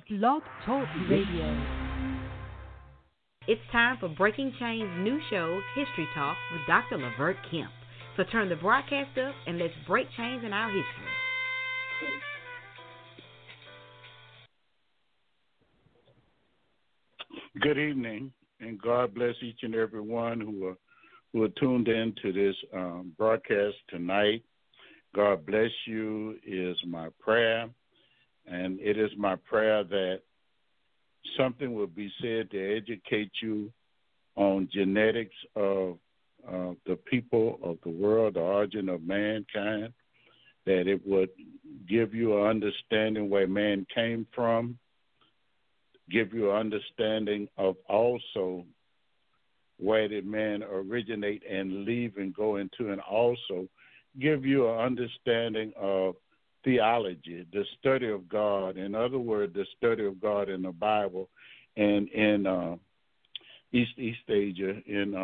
Blog Talk Radio. It's time for Breaking Chains new show, History Talk, with Dr. Lavert Kemp. So turn the broadcast up and let's break chains in our history. Good evening, and God bless each and every one who are tuned in to this broadcast tonight. God bless you is my prayer, and it is my prayer that something will be said to educate you on genetics of the people of the world, the origin of mankind, that it would give you an understanding where man came from, give you an understanding of also where did man originate and leave and go into, and also give you an understanding of theology, the study of God. In other words, the study of God in the Bible and in East Asia,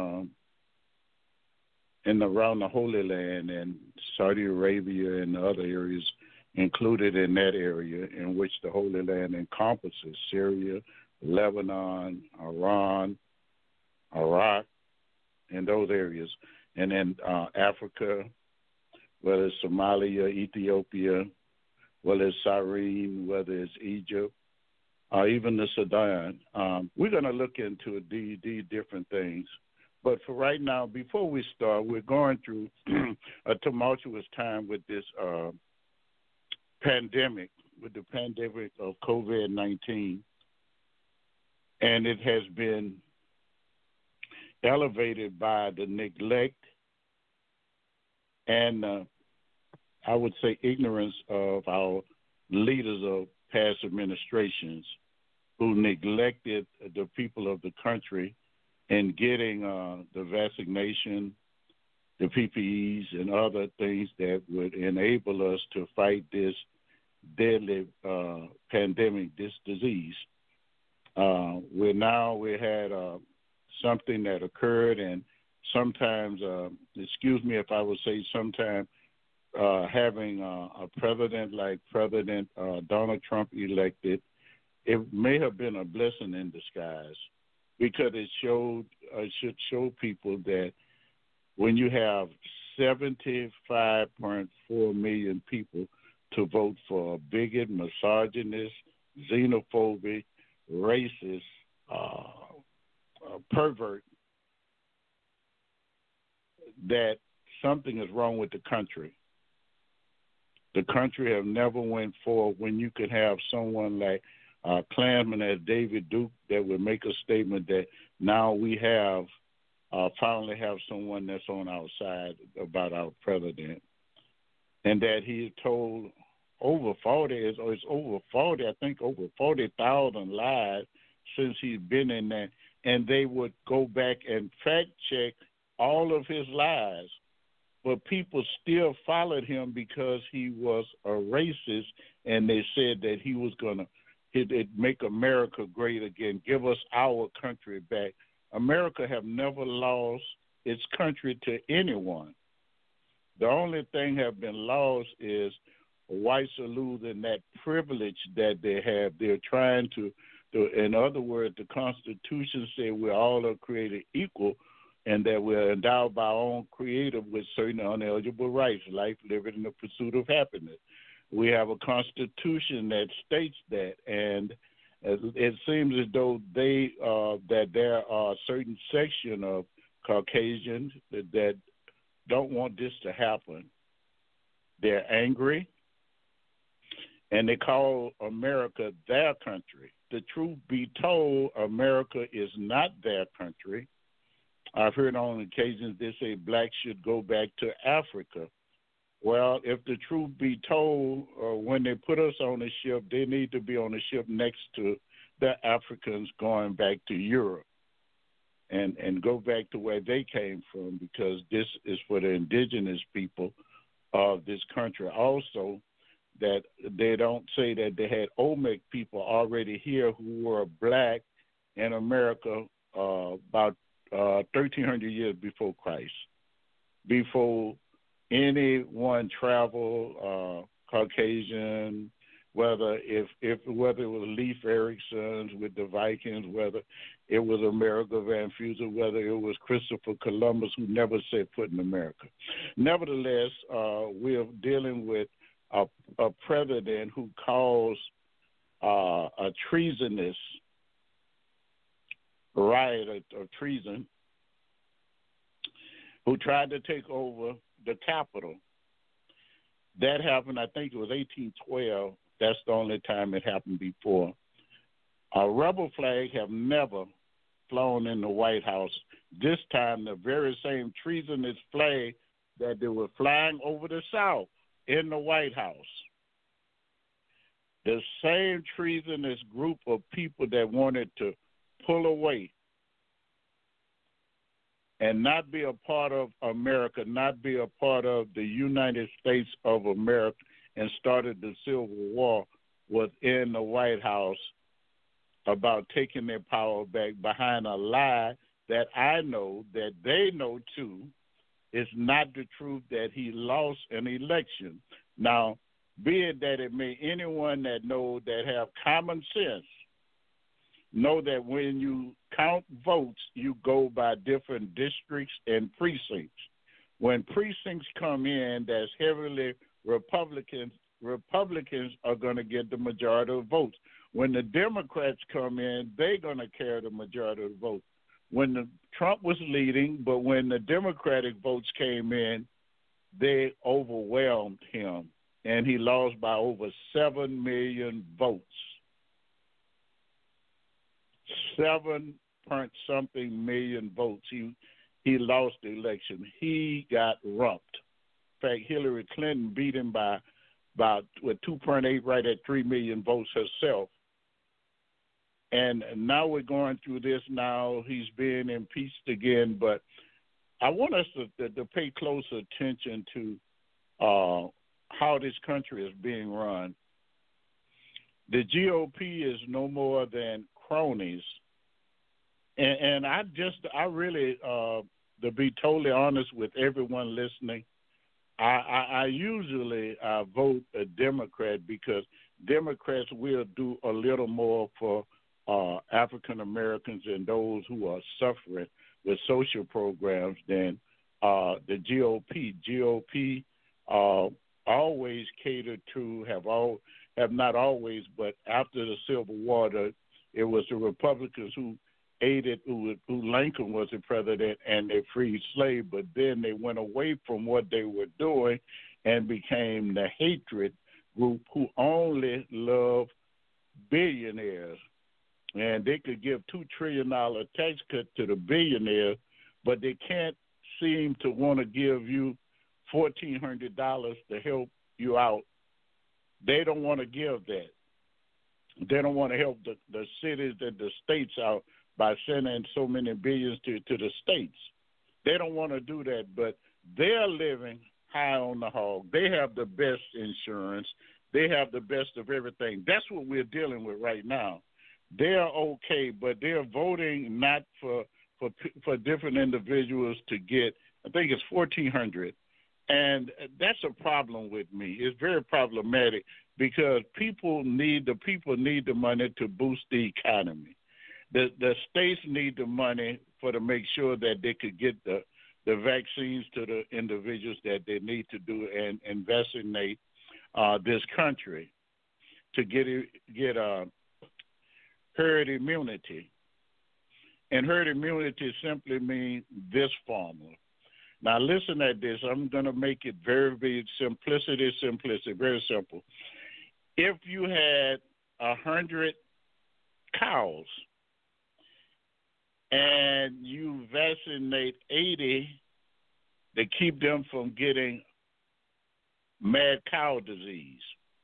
in around the Holy Land and Saudi Arabia and other areas included in that area, in which the Holy Land encompasses Syria, Lebanon, Iran, Iraq, and those areas, and then Africa, whether it's Somalia, Ethiopia, whether it's Cyrene, whether it's Egypt, or even the Sudan. We're going to look into these different things. But for right now, before we start, we're going through a tumultuous time with this pandemic, with the pandemic of COVID-19. And it has been elevated by the neglect and I would say ignorance of our leaders of past administrations who neglected the people of the country in getting the vaccination, the PPEs, and other things that would enable us to fight this deadly pandemic, this disease. We had something that occurred, and sometimes, excuse me if I would say sometimes, having a president like President Donald Trump elected, it may have been a blessing in disguise, because it should show people that when you have 75.4 million people to vote for a bigot, misogynist, xenophobic, racist, pervert, that something is wrong with the country. The country have never went forward when you could have someone like Klansman as David Duke that would make a statement that now we have finally have someone that's on our side about our president, and that he told over 40,000 lies since he's been in there, and they would go back and fact check all of his lies. But people still followed him because he was a racist, and they said that he was going to make America great again, give us our country back. America have never lost its country to anyone. The only thing have been lost is whites are losing that privilege that they have. They're trying to in other words, the Constitution says we all are created equal, and that we're endowed by our own Creator with certain unalienable rights, life, liberty, and the pursuit of happiness. We have a Constitution that states that, and it seems as though that there are a certain section of Caucasians that don't want this to happen. They're angry, and they call America their country. The truth be told, America is not their country. I've heard on occasions they say blacks should go back to Africa. Well, if the truth be told, when they put us on a ship, they need to be on a ship next to the Africans going back to Europe and go back to where they came from, because this is for the indigenous people of this country. Also, that they don't say that they had Olmec people already here who were black in America about 1,300 years before Christ, before anyone traveled, Caucasian, whether it was Leif Erikson with the Vikings, whether it was Amerigo Vespucci, whether it was Christopher Columbus, who never set foot in America. Nevertheless, we're dealing with a president who calls a treasonous riot or treason, who tried to take over the Capitol. That happened, I think it was 1812. That's the only time it happened before. A rebel flag have never flown in the White House. This time, the very same treasonous flag that they were flying over the South in the White House. The same treasonous group of people that wanted to pull away and not be a part of America, not be a part of the United States of America, and started the Civil War was in the White House about taking their power back behind a lie that I know, that they know too, is not the truth, that he lost an election. Now, be it that it may anyone that know, that have common sense, know that when you count votes, you go by different districts and precincts. When precincts come in that's heavily Republicans are going to get the majority of votes. When the Democrats come in, they're going to carry the majority of the votes. When Trump was leading, but when the Democratic votes came in, they overwhelmed him, and he lost by over 7 million votes. 7-point-something million votes. He lost the election. He got rumped. In fact, Hillary Clinton beat him by about 2.8, right at 3 million votes herself. And now we're going through this now. He's being impeached again. But I want us to pay close attention to how this country is being run. The GOP is no more than cronies. And I really, to be totally honest with everyone listening, I usually vote a Democrat because Democrats will do a little more for African Americans and those who are suffering with social programs than the GOP. GOP always catered to, have not always, but after the Civil War, it was the Republicans who aided, who Lincoln was the president, and they freed slaves, but then they went away from what they were doing and became the hatred group who only love billionaires. And they could give $2 trillion tax cut to the billionaires, but they can't seem to want to give you $1,400 to help you out. They don't want to give that. They don't want to help the cities and the states out by sending so many billions to the states. They don't want to do that, but they're living high on the hog. They have the best insurance. They have the best of everything. That's what we're dealing with right now. They're okay, but they're voting not for different individuals to get, I think it's $1,400. And that's a problem with me. It's very problematic because people need the money to boost the economy. The states need the money to make sure that they could get the vaccines to the individuals that they need to do and vaccinate this country to get herd immunity. And herd immunity simply means this formula. Now listen at this. I'm going to make it very, very simplicity, very simple. If you had 100 cows and you vaccinate 80 to keep them from getting mad cow disease,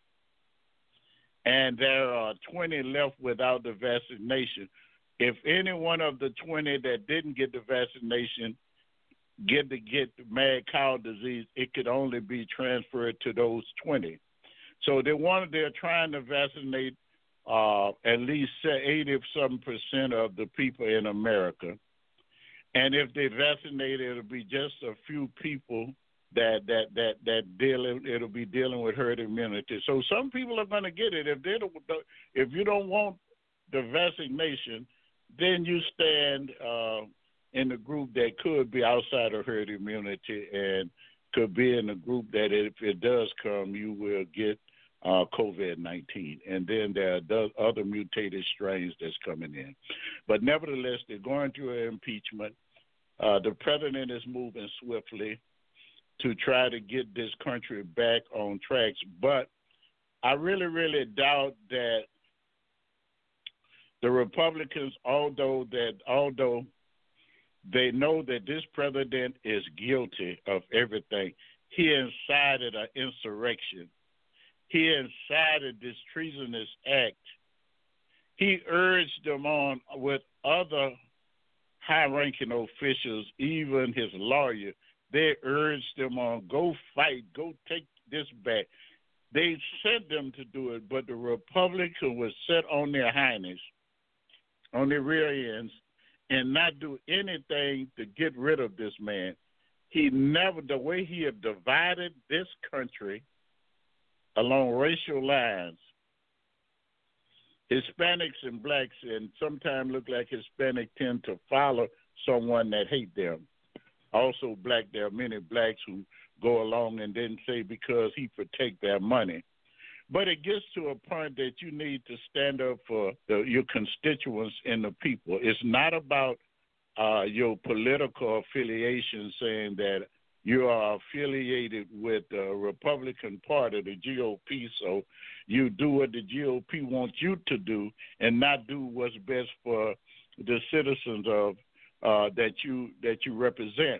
and there are 20 left without the vaccination, if any one of the 20 that didn't get the vaccination get mad cow disease, it could only be transferred to those 20. So they're trying to vaccinate at least 80-some% of the people in America. And if they vaccinate, it'll be just a few people it'll be dealing with herd immunity. So some people are going to get it. If you don't want the vaccination, then you stand in the group that could be outside of herd immunity and could be in a group that if it does come, you will get COVID-19. And then there are other mutated strains that's coming in. But nevertheless, they're going through an impeachment. The president is moving swiftly to try to get this country back on tracks. But I really, really doubt that the Republicans, although they know that this president is guilty of everything, he incited an insurrection. He incited this treasonous act. He urged them on with other high-ranking officials, even his lawyer. They urged them on, go fight, go take this back. They sent them to do it, but the Republicans were set on their highness, on their rear ends, and not do anything to get rid of this man. The way he had divided this country along racial lines, Hispanics and blacks, and sometimes look like Hispanic tend to follow someone that hate them. Also black, there are many blacks who go along and then say because he protect their money. But it gets to a point that you need to stand up for your constituents and the people. It's not about your political affiliation, saying that you are affiliated with the Republican Party, the GOP, so you do what the GOP wants you to do and not do what's best for the citizens of that you represent.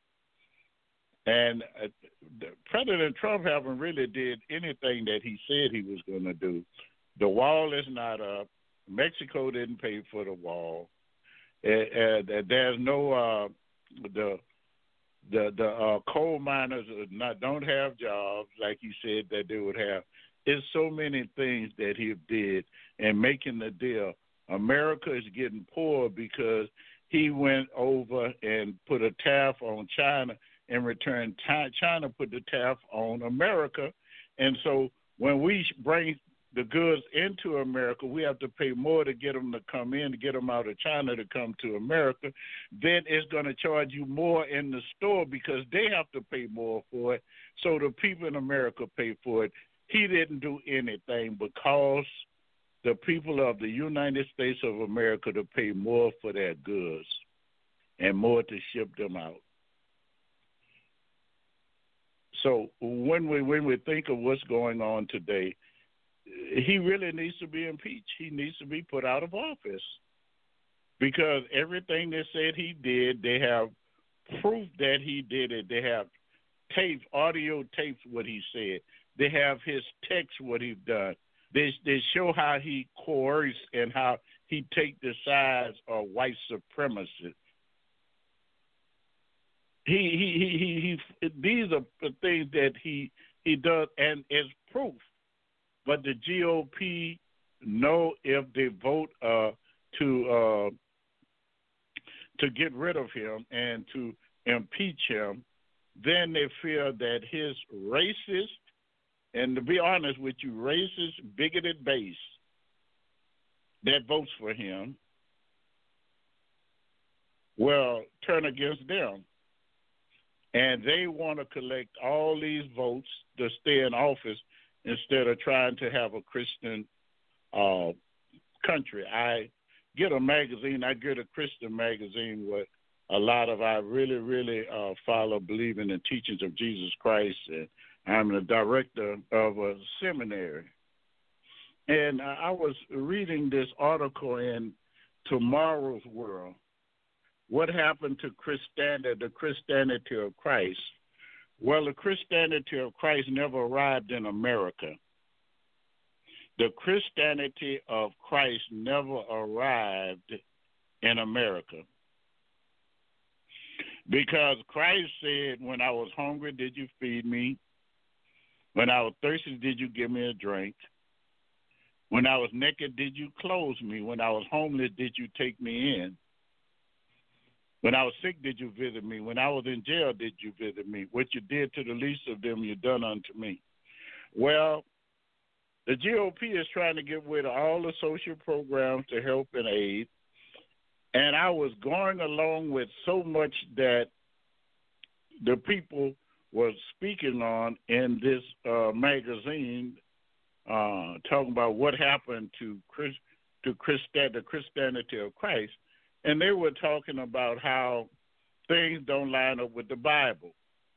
And President Trump haven't really did anything that he said he was going to do. The wall is not up. Mexico didn't pay for the wall. There's no the coal miners don't have jobs like he said that they would have. There's so many things that he did in making the deal. America is getting poor because he went over and put a tariff on China. In return, China put the tariff on America. And so when we bring the goods into America, we have to pay more to get them to come in, to get them out of China to come to America. Then it's going to charge you more in the store because they have to pay more for it. So the people in America pay for it. He didn't do anything but cause the people of the United States of America to pay more for their goods and more to ship them out. So when we think of what's going on today, he really needs to be impeached. He needs to be put out of office because everything they said he did, they have proof that he did it. They have tapes, audio tapes, what he said. They have his text, what he's done. They show how he coerced and how he take the sides of white supremacists. He these are the things that he does and is proof. But the GOP know if they vote to get rid of him and to impeach him, then they feel that his racist, and to be honest with you, racist, bigoted base that votes for him will turn against them. And they want to collect all these votes to stay in office instead of trying to have a Christian country. I get a magazine. I get a Christian magazine with a lot of I really, really follow, believe in the teachings of Jesus Christ. And I'm the director of a seminary. And I was reading this article in Tomorrow's World. What happened to Christianity, the Christianity of Christ? Well, the Christianity of Christ never arrived in America. The Christianity of Christ never arrived in America. Because Christ said, when I was hungry, did you feed me? When I was thirsty, did you give me a drink? When I was naked, did you clothe me? When I was homeless, did you take me in? When I was sick, did you visit me? When I was in jail, did you visit me? What you did to the least of them, you done unto me. Well, the GOP is trying to get rid of all the social programs to help and aid. And I was going along with so much that the people were speaking on in this magazine, talking about what happened to the Christianity of Christ. And they were talking about how things don't line up with the Bible.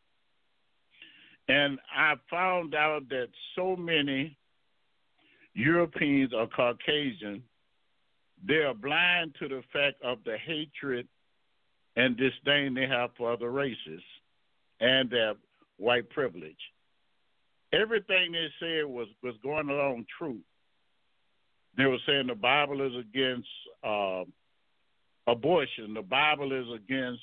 And I found out that so many Europeans or Caucasian, they are blind to the fact of the hatred and disdain they have for other races and their white privilege. Everything they said was going along true. They were saying the Bible is against abortion. The Bible is against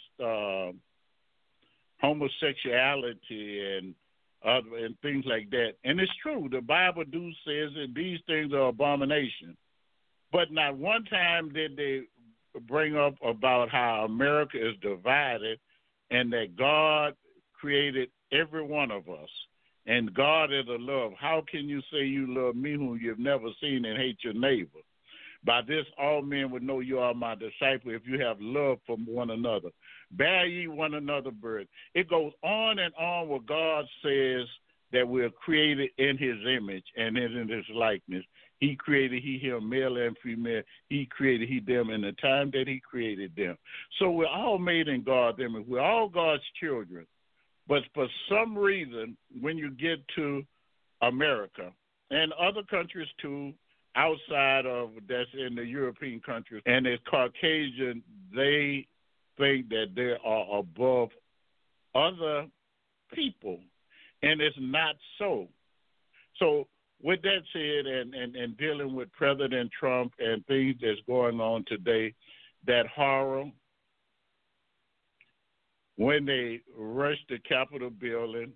homosexuality and things like that. And it's true. The Bible says that these things are abomination. But not one time did they bring up about how America is divided and that God created every one of us. And God is a love. How can you say you love me whom you've never seen and hate your neighbor? By this all men would know you are my disciple if you have love for one another. Bear ye one another burden. It goes on and on where God says that we're created in his image and in his likeness. He created him, male and female. He created them in the time that he created them. So we're all made in God's image. We're all God's children. But for some reason, when you get to America and other countries too, outside of that's in the European countries, and it's Caucasian, they think that they are above other people, and it's not so. So with that said, and dealing with President Trump and things that's going on today, that horror, when they rushed the Capitol building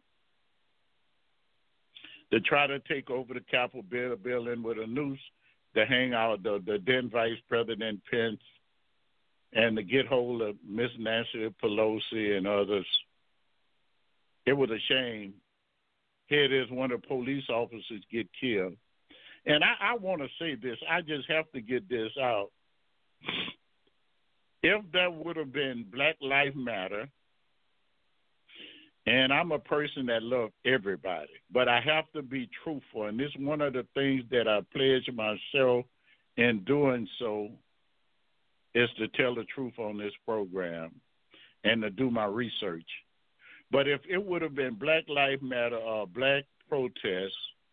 to try to take over the Capitol building with a noose to hang out the then Vice President Pence and to get hold of Miss Nancy Pelosi and others. It was a shame. Here it is, one of the police officers get killed. And I want to say this. I just have to get this out. If that would have been Black Lives Matter, and I'm a person that loves everybody, but I have to be truthful. And this is one of the things that I pledge myself in doing so is to tell the truth on this program and to do my research. But if it would have been Black Lives Matter or Black protests,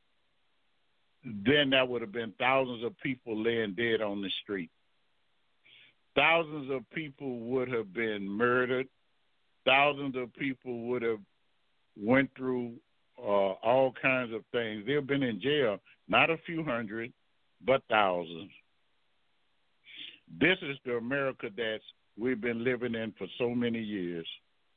then that would have been thousands of people laying dead on the street. Thousands of people would have been murdered. Thousands of people would have went through all kinds of things. They've been in jail, not a few hundred, but thousands. This is the America that we've been living in for so many years.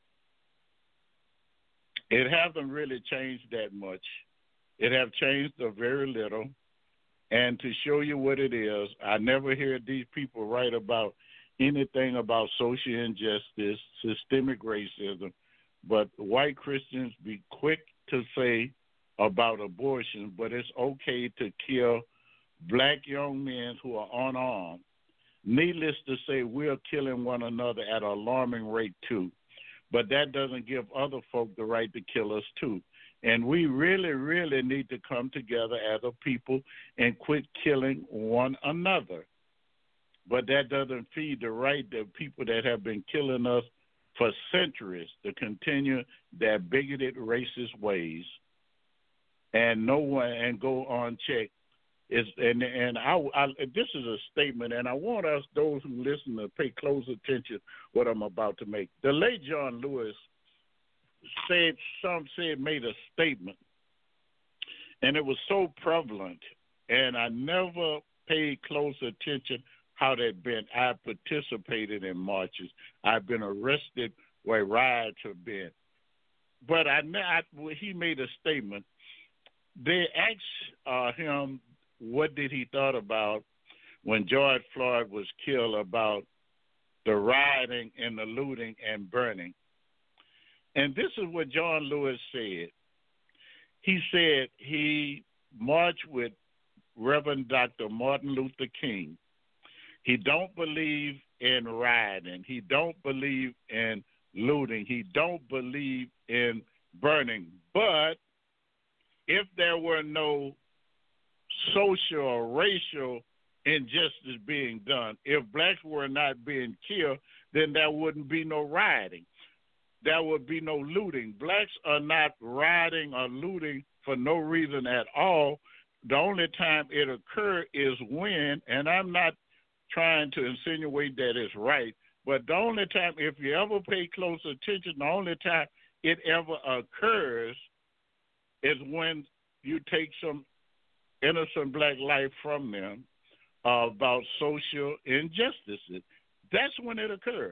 It hasn't really changed that much. It have changed a very little. And to show you what it is, I never hear these people write about anything about social injustice, systemic racism, but white Christians be quick to say about abortion, but it's okay to kill black young men who are unarmed. Needless to say, we're killing one another at an alarming rate too, but that doesn't give other folk the right to kill us too. And we really, really need to come together as a people and quit killing one another. But that doesn't feed the right of people that have been killing us for centuries to continue their bigoted, racist ways and go unchecked. This is a statement, and I want us, those who listen, to pay close attention to what I'm about to make. The late John Lewis made a statement, and it was so prevalent, and I never paid close attention how that been. I participated in marches. I've been arrested where riots have been. But he made a statement. They asked him what did he thought about when George Floyd was killed, about the rioting and the looting and burning. And this is what John Lewis said. He said he marched with Reverend Dr. Martin Luther King. He don't believe in rioting. He don't believe in looting. He don't believe in burning. But if there were no social or racial injustice being done, if blacks were not being killed, then there wouldn't be no rioting. There would be no looting. Blacks are not rioting or looting for no reason at all. The only time it occurs is when, and I'm not trying to insinuate that it's right, but the only time, if you ever pay close attention, the only time it ever occurs is when you take some innocent black life from them about social injustices. That's when it occurs.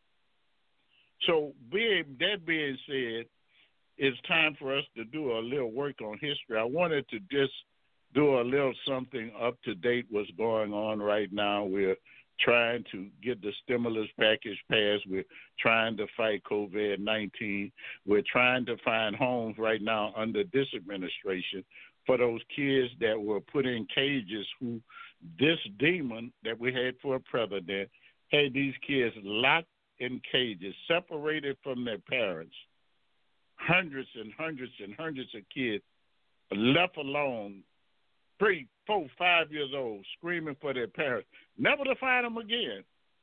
So that being said, it's time for us to do a little work on history. I wanted to just do a little something up to date what's going on right now. We're trying to get the stimulus package passed. We're trying to fight COVID-19. We're trying to find homes right now under this administration for those kids that were put in cages who this demon that we had for a president had these kids locked in cages, separated from their parents. Hundreds and hundreds and hundreds of kids left alone, 3, 4, 5 years old, screaming for their parents, never to find them again.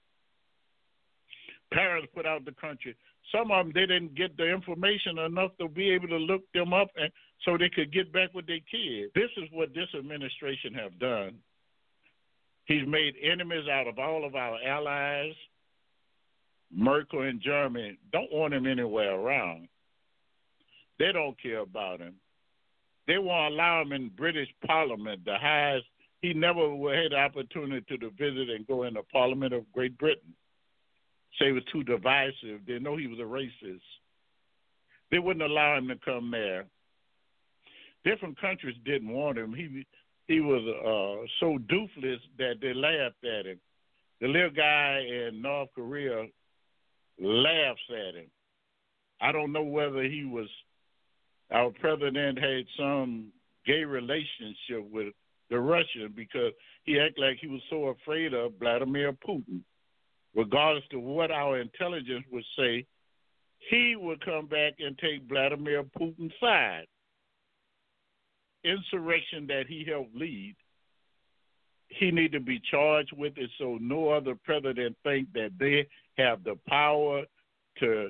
Parents put out the country. Some of them, they didn't get the information enough to be able to look them up and so they could get back with their kids. This is what this administration have done. He's made enemies out of all of our allies. Merkel and Germany don't want him anywhere around. They don't care about him. They won't allow him in British Parliament, the highest. He never had the opportunity to visit and go in the Parliament of Great Britain. Say it was too divisive. They know he was a racist. They wouldn't allow him to come there. Different countries didn't want him. He was so doofless that they laughed at him. The little guy in North Korea laughs at him. I don't know whether our president had some gay relationship with the Russian because he acted like he was so afraid of Vladimir Putin. Regardless of what our intelligence would say, he would come back and take Vladimir Putin's side. Insurrection that he helped lead, he need to be charged with it so no other president think that they have the power to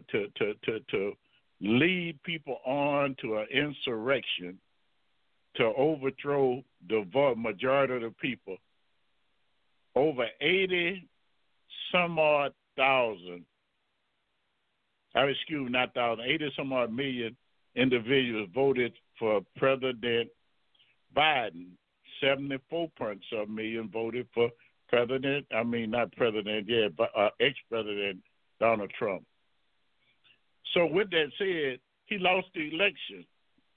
lead people on to an insurrection to overthrow the majority of the people. Over 80 some odd thousand, 80 some odd million individuals voted for President Biden. 74 million voted for ex-President Donald Trump. So with that said, he lost the election.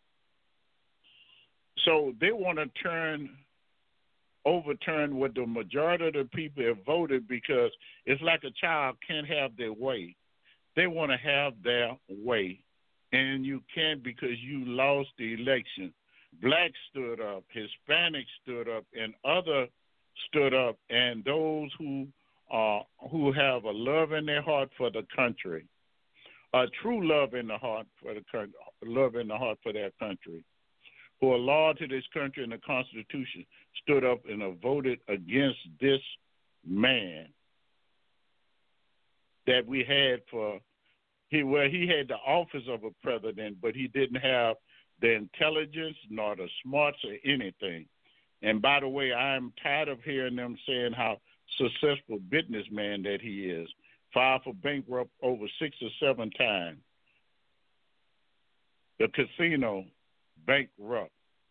So they want to overturn what the majority of the people have voted because it's like a child can't have their way. They want to have their way, and you can't because you lost the election. Blacks stood up, Hispanics stood up, and others stood up, and those who have a love in their heart for the country, a true love in the heart for the country, love in the heart for their country, who are loyal to this country and the Constitution, stood up and voted against this man that we had he had the office of a president, but he didn't have the intelligence nor the smarts or anything. And by the way, I'm tired of hearing them saying how successful businessman that he is. Filed for bankrupt over 6 or 7 times. The casino bankrupt.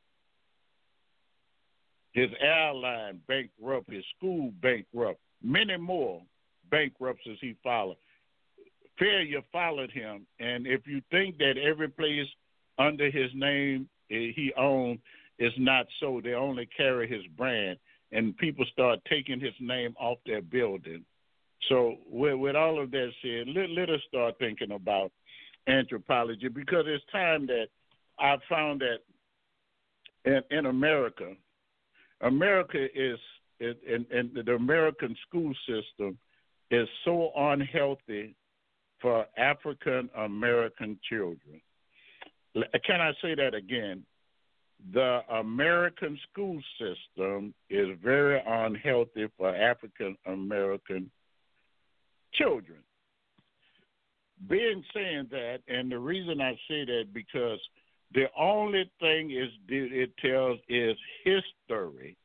His airline bankrupt. His school bankrupt. Many more bankruptcies he followed. Failure followed him. And if you think that every place under his name he owned is not so, they only carry his brand. And people start taking his name off their building. So with all of that said, let us start thinking about anthropology, because it's time that I found that in America, America is and the American school system is so unhealthy for African American children. Can I say that again? The American school system is very unhealthy for African American children. Being saying that, and the reason I say that because the only thing it tells is history.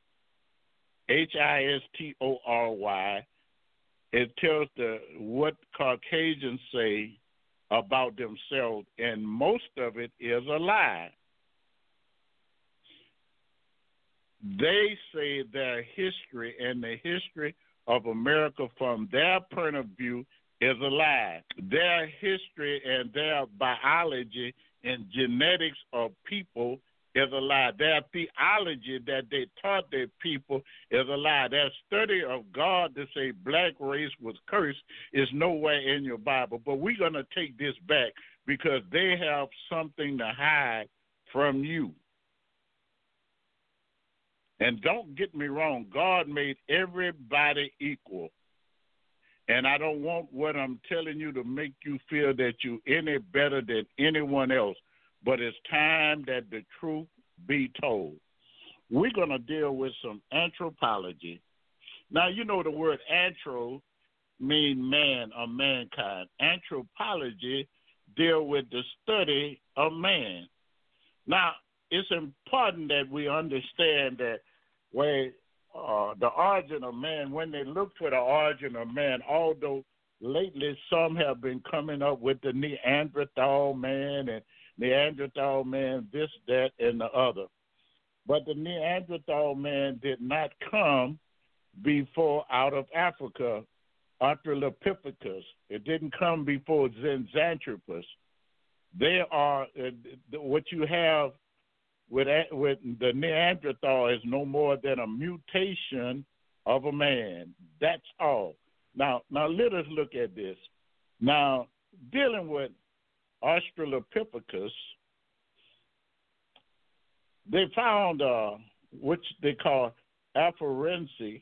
History. It tells what Caucasians say about themselves, and most of it is a lie. They say their history and the history of America from their point of view is a lie. Their history and their biology and genetics of people is a lie. Their theology that they taught their people is a lie. Their study of God to say black race was cursed is nowhere in your Bible. But we're going to take this back because they have something to hide from you. And don't get me wrong, God made everybody equal. And I don't want what I'm telling you to make you feel that you're any better than anyone else. But it's time that the truth be told. We're going to deal with some anthropology. Now, you know the word anthro means man or mankind. Anthropology deal with the study of man. Now, it's important that we understand that where the origin of man, when they look for the origin of man, although lately some have been coming up with the Neanderthal man and Neanderthal man, this, that, and the other. But the Neanderthal man did not come before out of Africa, Australopithecus. It didn't come before Zinjanthropus. They are what you have with the Neanderthal is no more than a mutation of a man. That's all. Now let us look at this. Now, dealing with Australopithecus, they found which they call Afarensis,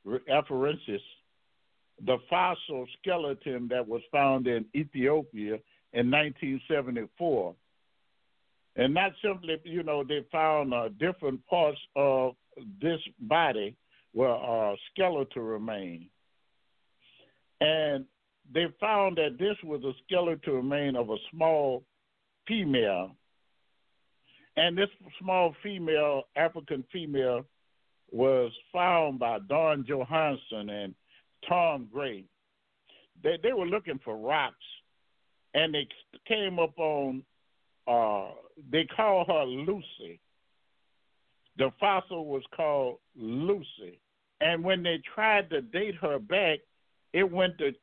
the fossil skeleton that was found in Ethiopia in 1974. And not simply, they found different parts of this body where skeletal remain. And they found that this was a skeletal remain of a small female. And this small female, African female, was found by Don Johansson and Tom Gray. They were looking for rocks, and they came up on, they called her Lucy. The fossil was called Lucy. And when they tried to date her back, it went to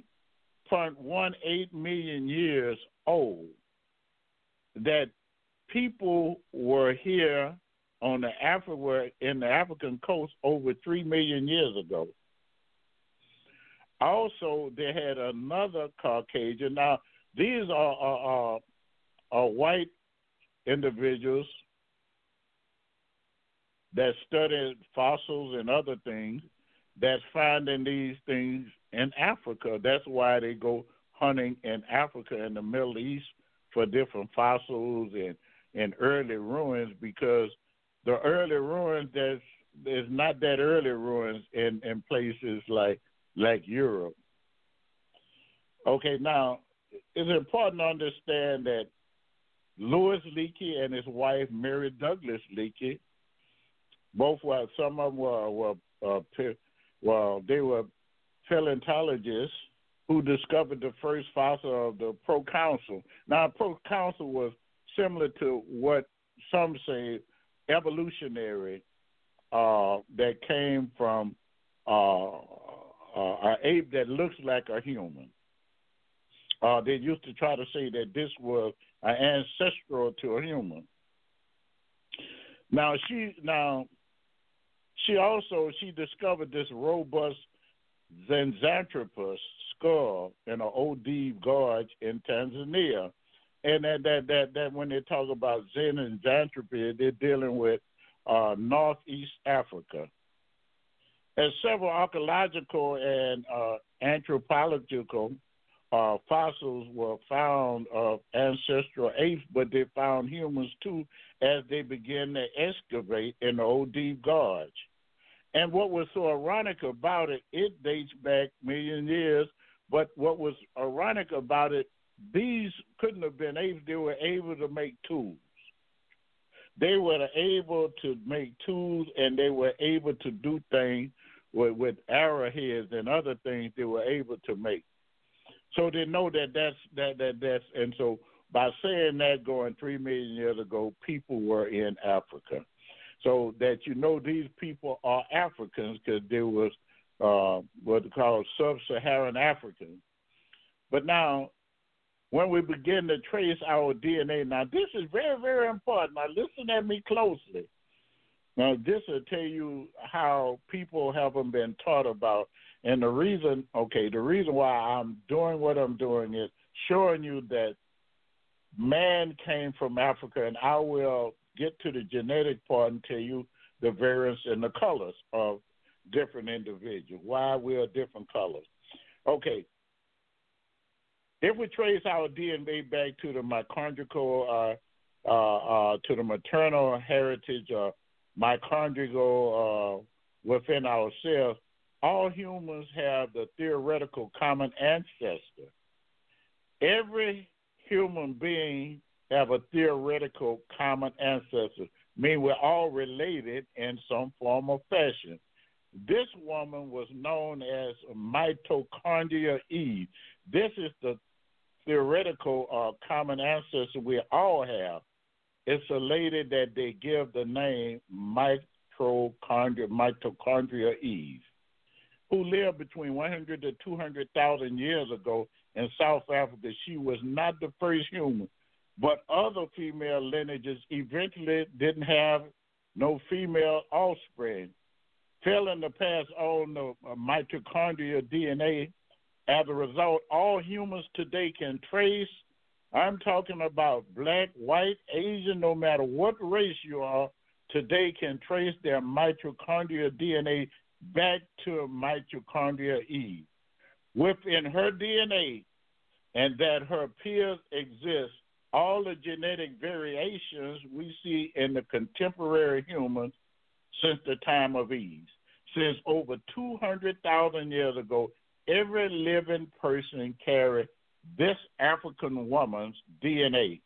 3.18 million years old. That people were here on in the African coast over 3 million years ago. Also, they had another Caucasian. Now, these are white individuals that studied fossils and other things that's finding these things in Africa. That's why they go hunting in Africa and the Middle East for different fossils and early ruins, because the early ruins, there's not that early ruins in places like Europe. Okay, now, it's important to understand that Louis Leakey and his wife, Mary Douglas Leakey, both were, some of them they were paleontologists who discovered the first fossil of the proconsul. Now, proconsul was similar to what some say evolutionary, that came from an ape that looks like a human. They used to try to say that this was an ancestral to a human. She discovered this robust Zenanthropus skull in an Odive gorge in Tanzania. And that when they talk about Zen and Xanthropy, they're dealing with Northeast Africa. And several archaeological and anthropological fossils were found of ancestral apes, but they found humans too as they began to excavate in the Odive gorge. And what was so ironic about it, it dates back million years, but what was ironic about it, these couldn't have been apes. They were able to make tools. They were able to make tools, and they were able to do things with arrowheads and other things they were able to make. So they know that's and so by saying that, going 3 million years ago, people were in Africa. So that these people are Africans because there was what they call sub-Saharan Africans. But now, when we begin to trace our DNA, now this is very, very important. Now listen at me closely. Now this will tell you how people haven't been taught about, and the reason why I'm doing what I'm doing is showing you that man came from Africa, and I will get to the genetic part and tell you the variance in the colors of different individuals, why we are different colors. Okay. If we trace our DNA back to the mitochondrial, to the maternal heritage, mitochondrial within our cells, all humans have the theoretical common ancestor. Every human being have a theoretical common ancestor, meaning we're all related in some form or fashion. This woman was known as Mitochondria Eve. This is the theoretical common ancestor we all have. It's a lady that they give the name Mitochondria Eve, who lived between 100 to 200,000 years ago in South Africa. She was not the first human, but other female lineages eventually didn't have no female offspring, failing to pass on the mitochondrial DNA. As a result, all humans today can trace, I'm talking about black, white, Asian, no matter what race you are, today can trace their mitochondrial DNA back to Mitochondria Eve. Within her DNA, and that her peers exist, all the genetic variations we see in the contemporary humans since the time of Eve. Since over 200,000 years ago, every living person carried this African woman's DNA.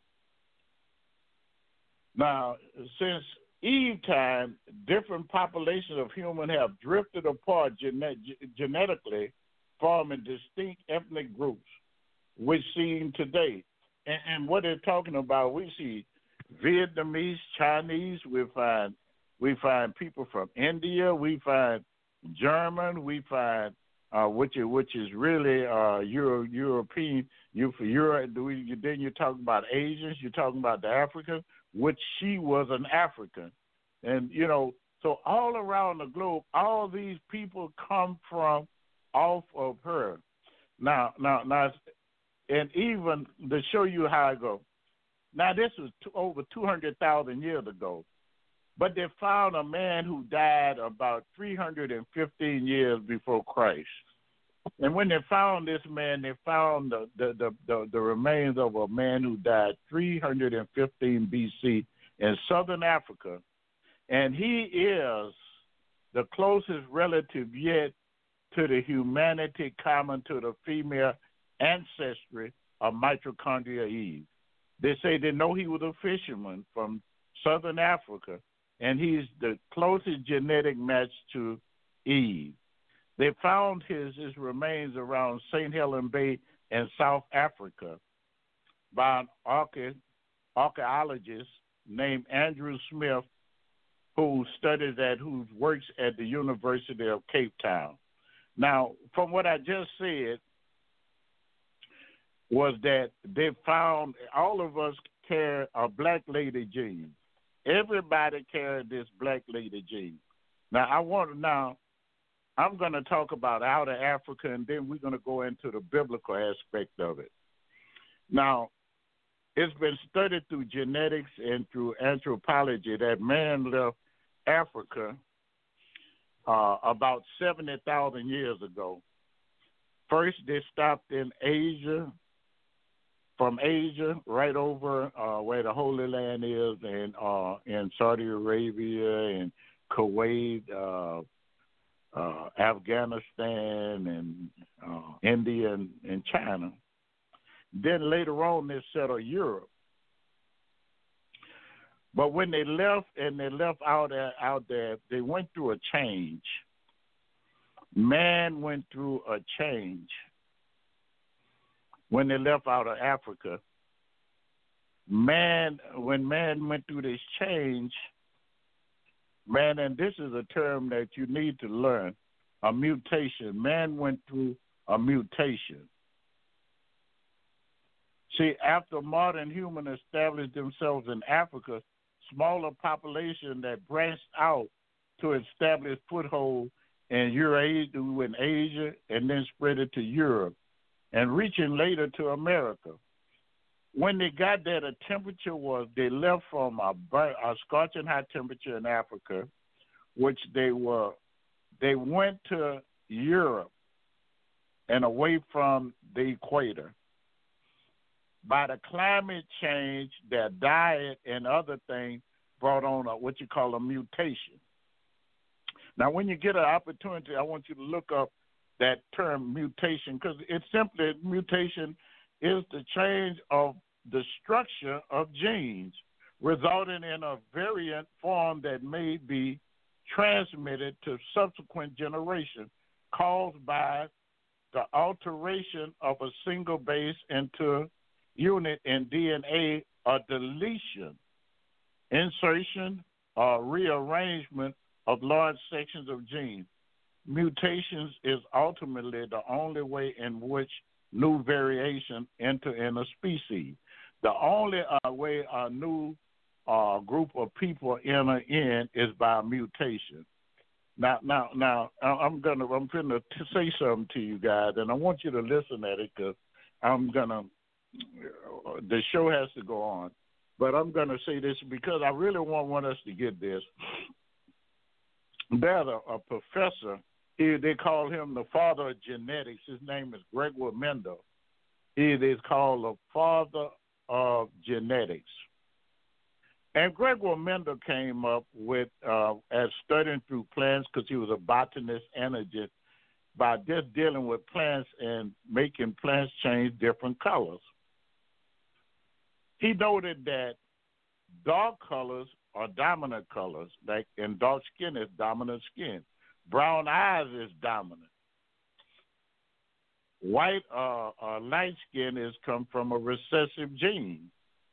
Now, since Eve time, different populations of humans have drifted apart genetically, forming distinct ethnic groups, which seen today. And what they're talking about, we see Vietnamese, Chinese, we find people from India, we find German, we find which is really European. Then you talk about Asians, you're talking about the Africans, which she was an African, and so all around the globe, all these people come from off of her. Now, and even to show you how it goes. Now, this was over 200,000 years ago, but they found a man who died about 315 years before Christ. And when they found this man, they found the remains of a man who died 315 BC in southern Africa, and he is the closest relative yet to the humanity common to the female ancestry of Mitochondria Eve. They say they know he was a fisherman from southern Africa, and he's the closest genetic match to Eve. They found his remains around St. Helens Bay in South Africa by an archaeologist named Andrew Smith, who works at the University of Cape Town. Now, from what I just said, was that they found all of us carry a black lady gene. Everybody carried this black lady gene. Now, I want to I'm going to talk about outer Africa, and then we're going to go into the biblical aspect of it. Now, it's been studied through genetics and through anthropology that man left Africa about 70,000 years ago. First, they stopped in Asia, from Asia right over where the Holy Land is, and in Saudi Arabia and Kuwait, Afghanistan, and India and China. Then later on, they settled Europe. But when they left out there, they went through a change. Man went through a change when they left out of Africa. When man went through this change, man, and this is a term that you need to learn, a mutation. Man went through a mutation. See, after modern humans established themselves in Africa, smaller population that branched out to establish foothold in Eurasia, in Asia, and then spread it to Europe, and reaching later to America. When they got there, the temperature was, they left from a scorching hot temperature in Africa, which they went to Europe and away from the equator. By the climate change, their diet and other things brought on what you call a mutation. Now, when you get an opportunity, I want you to look up that term mutation, because it's simply, mutation is the change of the structure of genes, resulting in a variant form that may be transmitted to subsequent generations, caused by the alteration of a single base into unit in DNA, or deletion, insertion, or rearrangement of large sections of genes. Mutations is ultimately the only way in which new variation enter in a species. The only way a new group of people enter in is by mutation. Now, I'm gonna say something to you guys, and I want you to listen at it, because the show has to go on. But I'm gonna say this because I really want us to get this. There's a professor. They call him the father of genetics. His name is Gregor Mendel. He is called the father of genetics. And Gregor Mendel came up with, as studying through plants, because he was a botanist and by just dealing with plants and making plants change different colors. He noted that dark colors are dominant colors, like in dark skin is dominant skin. Brown eyes is dominant. White light skin is come from a recessive gene.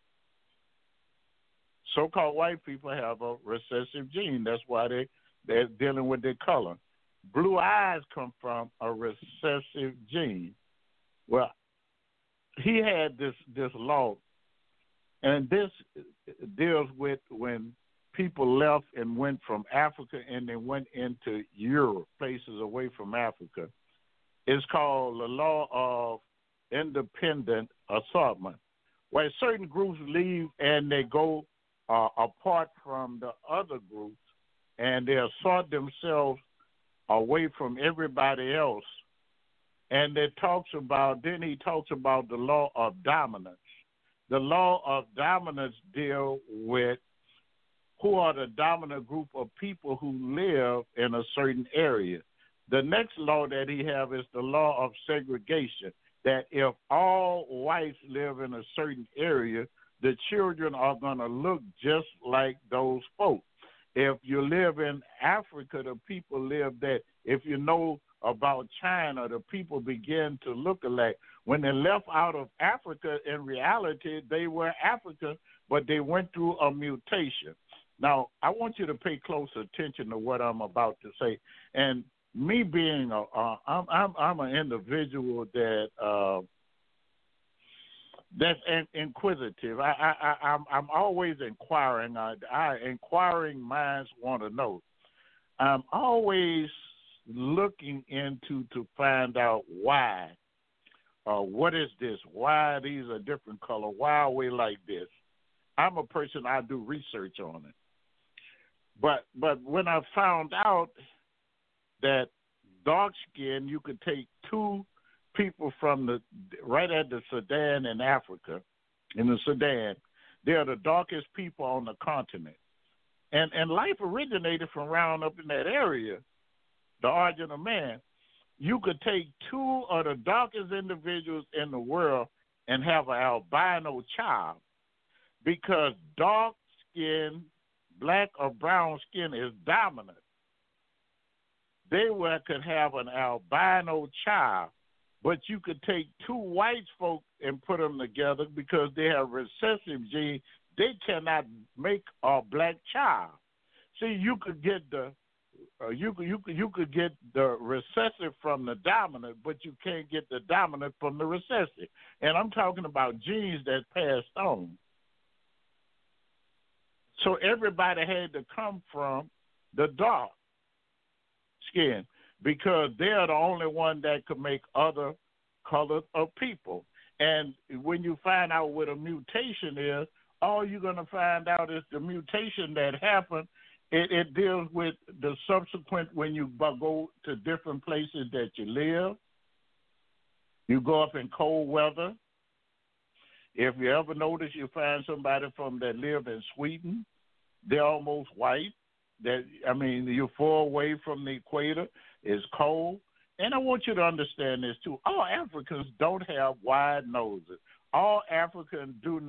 So-called white people have a recessive gene. That's why they're dealing with their color. Blue eyes come from a recessive gene. Well, he had this law, and this deals with when people left and went from Africa and they went into Europe, places away from Africa. It's called the law of independent assortment, where certain groups leave and they go apart from the other groups, and they assort themselves away from everybody else. And he talks about the law of dominance. The law of dominance deal with who are the dominant group of people who live in a certain area. The next law that he has is the law of segregation, that if all whites live in a certain area, the children are going to look just like those folks. If you live in Africa, the people live there. If you know about China, the people begin to look alike. When they left out of Africa, in reality, they were African, but they went through a mutation. Now, I want you to pay close attention to what I'm about to say. And me being I'm an individual that's inquisitive. I'm always inquiring. Inquiring minds want to know. I'm always looking into to find out why. What is this? Why these are different color? Why are we like this? I'm a person, I do research on it. But when I found out that dark skin, you could take two people from right at the Sudan in Africa, in the Sudan, they're the darkest people on the continent. And life originated from around up in that area, the origin of man. You could take two of the darkest individuals in the world and have an albino child, because dark skin, black or brown skin is dominant. They could have an albino child, but you could take two white folk and put them together because they have recessive genes. They cannot make a black child. See, you could get you could get the recessive from the dominant, but you can't get the dominant from the recessive. And I'm talking about genes that passed on. So everybody had to come from the dark skin because they're the only one that could make other colors of people. And when you find out what a mutation is, all you're going to find out is the mutation that happened. It deals with the subsequent when you go to different places that you live. You go up in cold weather. If you ever notice, you find somebody that live in Sweden, they're almost white. You're far away from the equator. It's cold. And I want you to understand this, too. All Africans don't have wide noses. All Africans don't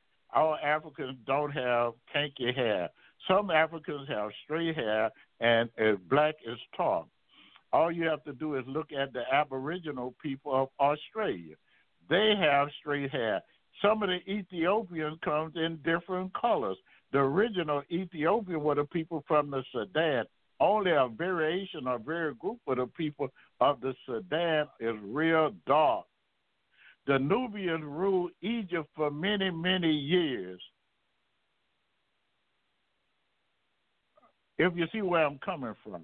have kinky hair. Some Africans have straight hair and as black as tar. All you have to do is look at the Aboriginal people of Australia. They have straight hair. Some of the Ethiopians comes in different colors. The original Ethiopian were the people from the Sudan. Only a variation or very group of the people of the Sudan is real dark. The Nubians ruled Egypt for many, many years. If you see where I'm coming from.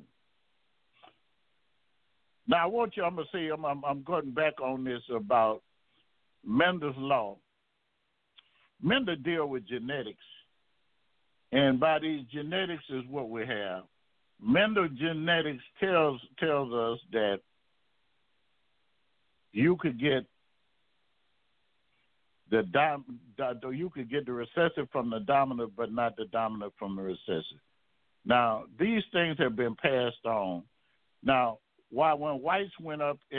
Now, I'm going back on this about Mendel's law. Mendel deal with genetics. And by these genetics is what we have. Mendel genetics tells us that you could get you could get the recessive from the dominant, but not the dominant from the recessive. Now, these things have been passed on. Now, when whites went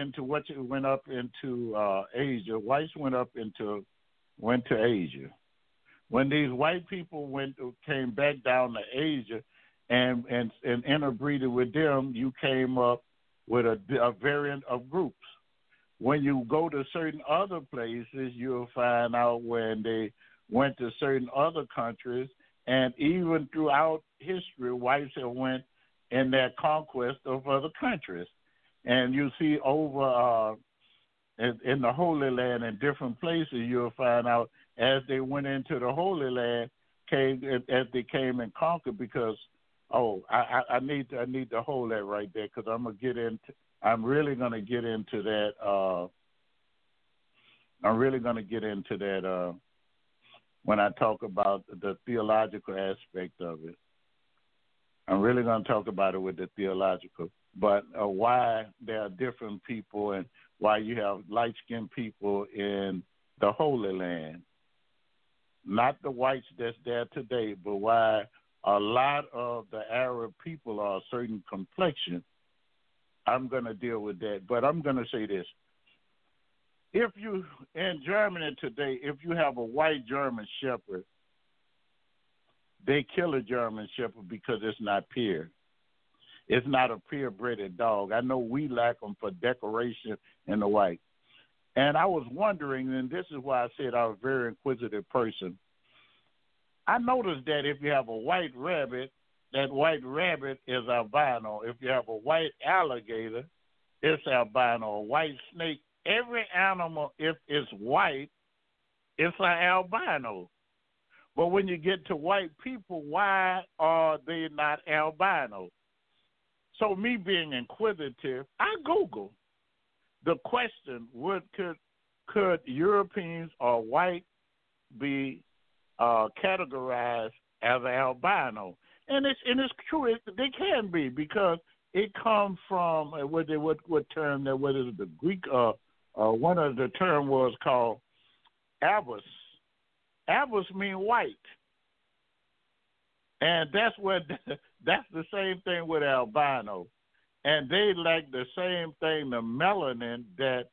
to Asia, whites went to Asia. When these white people came back down to Asia and interbreeded with them, you came up with a variant of groups. When you go to certain other places, you'll find out when they went to certain other countries, and even throughout history, whites have went in their conquest of other countries. And you see over in the Holy Land in different places, you'll find out as they went into the Holy Land, as they came and conquered. Because I need to hold that right there, because I'm really going to get into that. When I talk about the theological aspect of it. I'm really going to talk about it with the theological, but why there are different people and why you have light-skinned people in the Holy Land. Not the whites that's there today, but why a lot of the Arab people are a certain complexion. I'm going to deal with that, but I'm going to say this. If you, in Germany today, if you have a white German Shepherd, they kill a German Shepherd because it's not pure. It's not a purebred dog. I know we like them for decoration in the white. And I was wondering, and this is why I said I was a very inquisitive person. I noticed that if you have a white rabbit, that white rabbit is albino. If you have a white alligator, it's albino. A white snake, every animal, if it's white, it's an albino. But when you get to white people, why are they not albino? So me being inquisitive, I Google the question: could Europeans or white be categorized as an albino? And it's true. They can be, because it comes from what term that what is it, the Greek? One of the term was called avus. Avus mean white, and that's the same thing with albino, and they like the same thing, the melanin that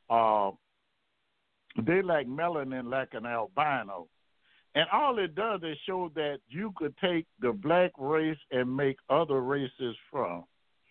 they like melanin like an albino. And all it does is show that you could take the black race and make other races from.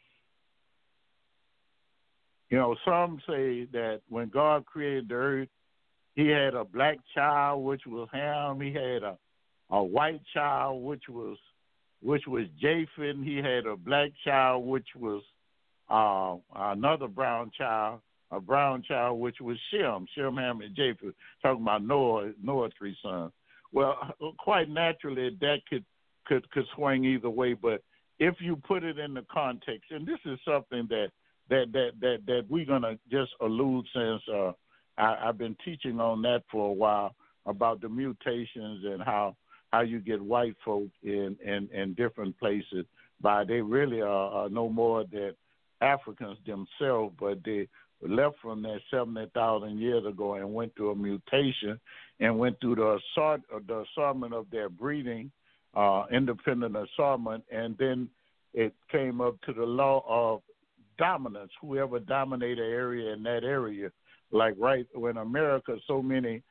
You know, some say that when God created the earth, he had a black child, which was Ham. He had a white child, which was Japheth. He had a black child, which was another brown child, a brown child, which was Shem, Ham, and Japheth. Talking about Noah's three sons. Well, quite naturally, that could swing either way. But if you put it in the context, and this is something that we're gonna just allude, since I've been teaching on that for a while, about the mutations and how you get white folk in different places. By they really are no more than Africans themselves, but they left from there 70,000 years ago and went through a mutation and went through the assortment of their breeding, independent assortment, and then it came up to the law of dominance. Whoever dominated an area in that area, like right when America, so many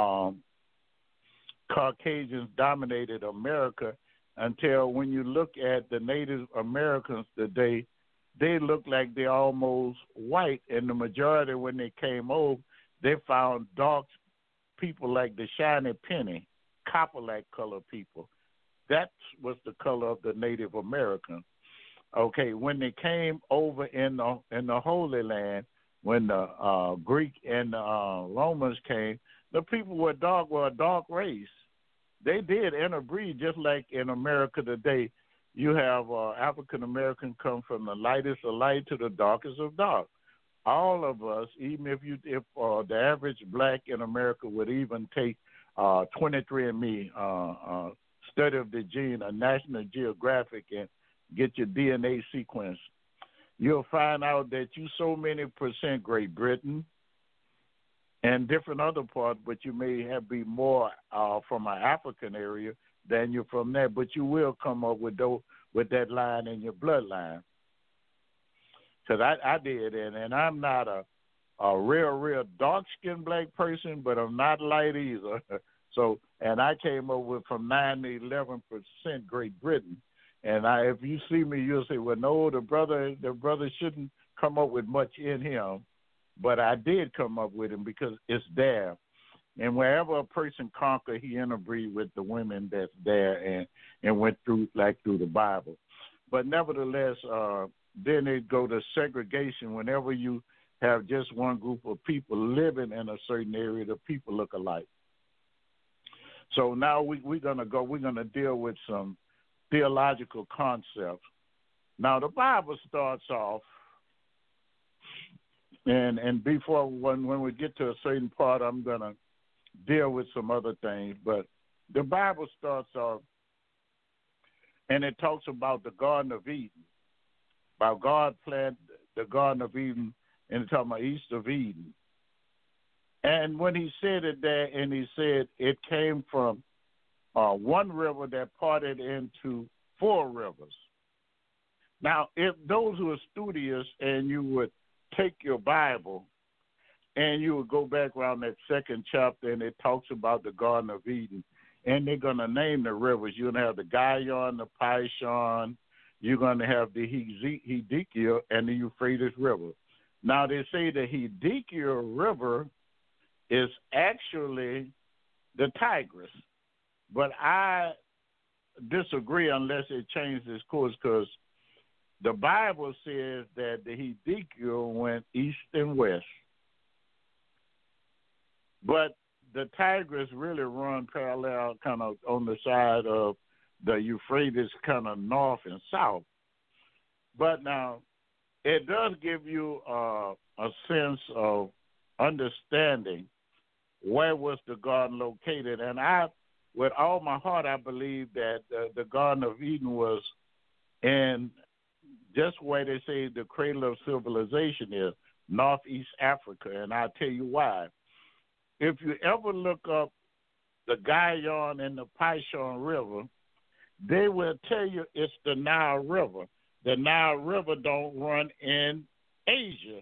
Caucasians dominated America, until when you look at the Native Americans today, they look like they're almost white, and the majority, when they came over, they found dark people like the shiny penny, copper-like colored people. That was the color of the Native American. Okay, when they came over in the Holy Land, when the Greek and the Romans came, the people were a dark race. They did interbreed, just like in America today. You have African American come from the lightest of light to the darkest of dark. All of us, even if the average black in America would even take 23andMe, study of the gene, a National Geographic, and get your DNA sequence, you'll find out that you so many percent Great Britain and different other parts, but you may be more from an African area than you're from there, but you will come up with that line in your bloodline. Because I did, and I'm not a real dark-skinned black person, but I'm not light either. So, and I came up with from 9 to 11% Great Britain. And if you see me, you'll say, well, no, the brother shouldn't come up with much in him, but I did come up with him because it's there. And wherever a person conquer, he interbreed with the women that's there and went through the Bible. But nevertheless, then it go to segregation. Whenever you have just one group of people living in a certain area, the people look alike. So now we're gonna deal with some theological concepts. Now the Bible starts off, and before when we get to a certain part, I'm gonna deal with some other things, but the Bible starts off and it talks about the Garden of Eden, about God planted the Garden of Eden, and it's talking about east of Eden. And when he said it there, and he said it came from one river that parted into 4 rivers. Now, if those who are studious and you would take your Bible and you would go back around that 2nd chapter, and it talks about the Garden of Eden, and they're going to name the rivers. You're going to have the Gihon, the Pishon, you're going to have the Hiddekel, and the Euphrates River. Now, they say the Hiddekel River is actually the Tigris, but I disagree unless it changes its course, because the Bible says that the Hiddekel went east and west. But the Tigris really run parallel kind of on the side of the Euphrates, kind of north and south. But now, it does give you a sense of understanding where was the garden located. And I, with all my heart, I believe that the Garden of Eden was in just where they say the cradle of civilization is, Northeast Africa. And I'll tell you why. If you ever look up the Guyana and the Pishon River, they will tell you it's the Nile River. The Nile River don't run in Asia.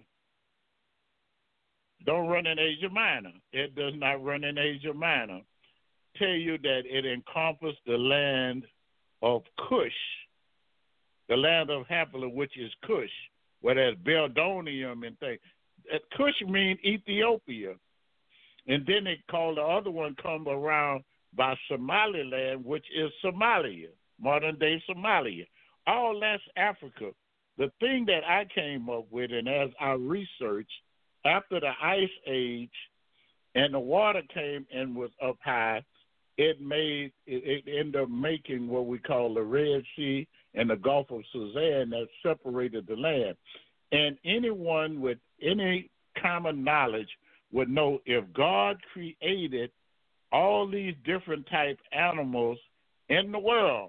Don't run in Asia Minor. It does not run in Asia Minor. Tell you that it encompasses the land of Cush, the land of Havilah, which is Cush, where there's Beldonium and things. Cush means Ethiopia. And then they call the other one come around by Somaliland, which is Somalia, modern-day Somalia. All that's Africa. The thing that I came up with, and as I researched, after the Ice Age and the water came and was up high, it ended up making what we call the Red Sea and the Gulf of Suez that separated the land. And anyone with any common knowledge would know if God created all these different type animals in the world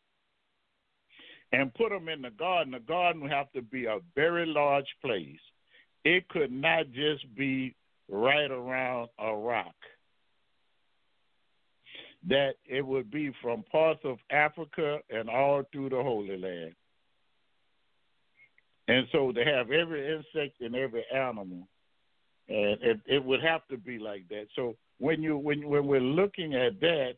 and put them in the garden would have to be a very large place. It could not just be right around a rock. That it would be from parts of Africa and all through the Holy Land. And so they have every insect and every animal. And it would have to be like that. So when we're looking at that,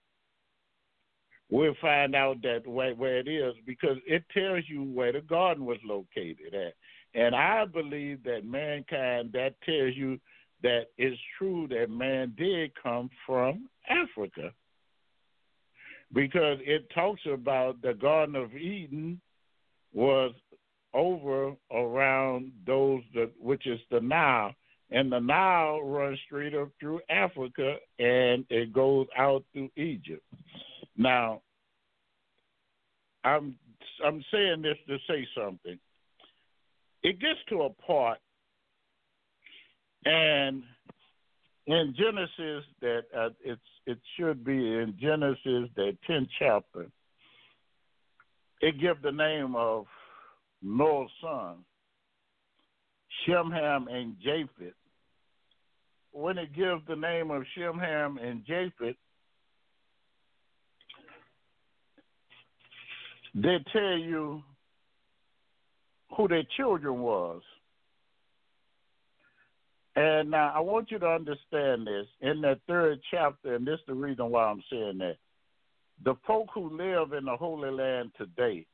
we'll find out that where it is, because it tells you where the garden was located at. And I believe that mankind, that tells you that it's true that man did come from Africa, because it talks about the Garden of Eden was over around those, which is the Nile. And the Nile runs straight up through Africa, and it goes out through Egypt. Now, I'm saying this to say something. It gets to a part, and in Genesis that it should be in Genesis, the 10th chapter, it gives the name of Noah's son, Shem, Ham, and Japheth. When it gives the name of Shem, Ham, and Japheth, they tell you who their children was. And now I want you to understand this. In that 3rd chapter, and this is the reason why I'm saying that, the folk who live in the Holy Land today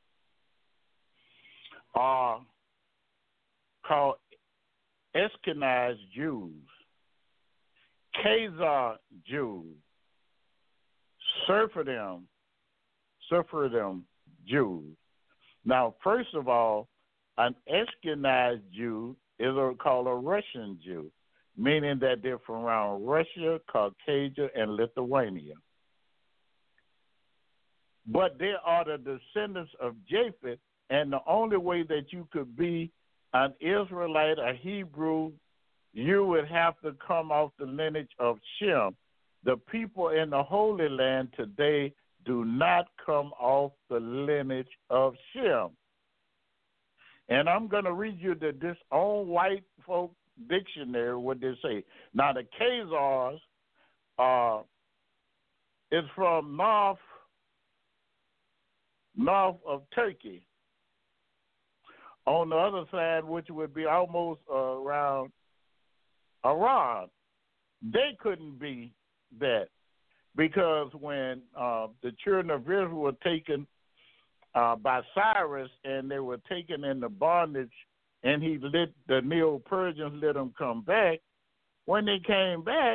are called Ashkenaz Jews, Khazar Jews, Sephardim Jews. Now, first of all, an Ashkenaz Jew is called a Russian Jew, meaning that they're from around Russia, Caucasia, and Lithuania. But they are the descendants of Japheth, and the only way that you could be an Israelite, a Hebrew, you would have to come off the lineage of Shem. The people in the Holy Land today do not come off the lineage of Shem. And I'm going to read you this own white folk dictionary, what they say. Now, the Khazars is from north of Turkey. On the other side, which would be almost around Iran, they couldn't be that, because when the children of Israel were taken by Cyrus and they were taken into bondage, and the Neo-Persians let them come back. When they came back,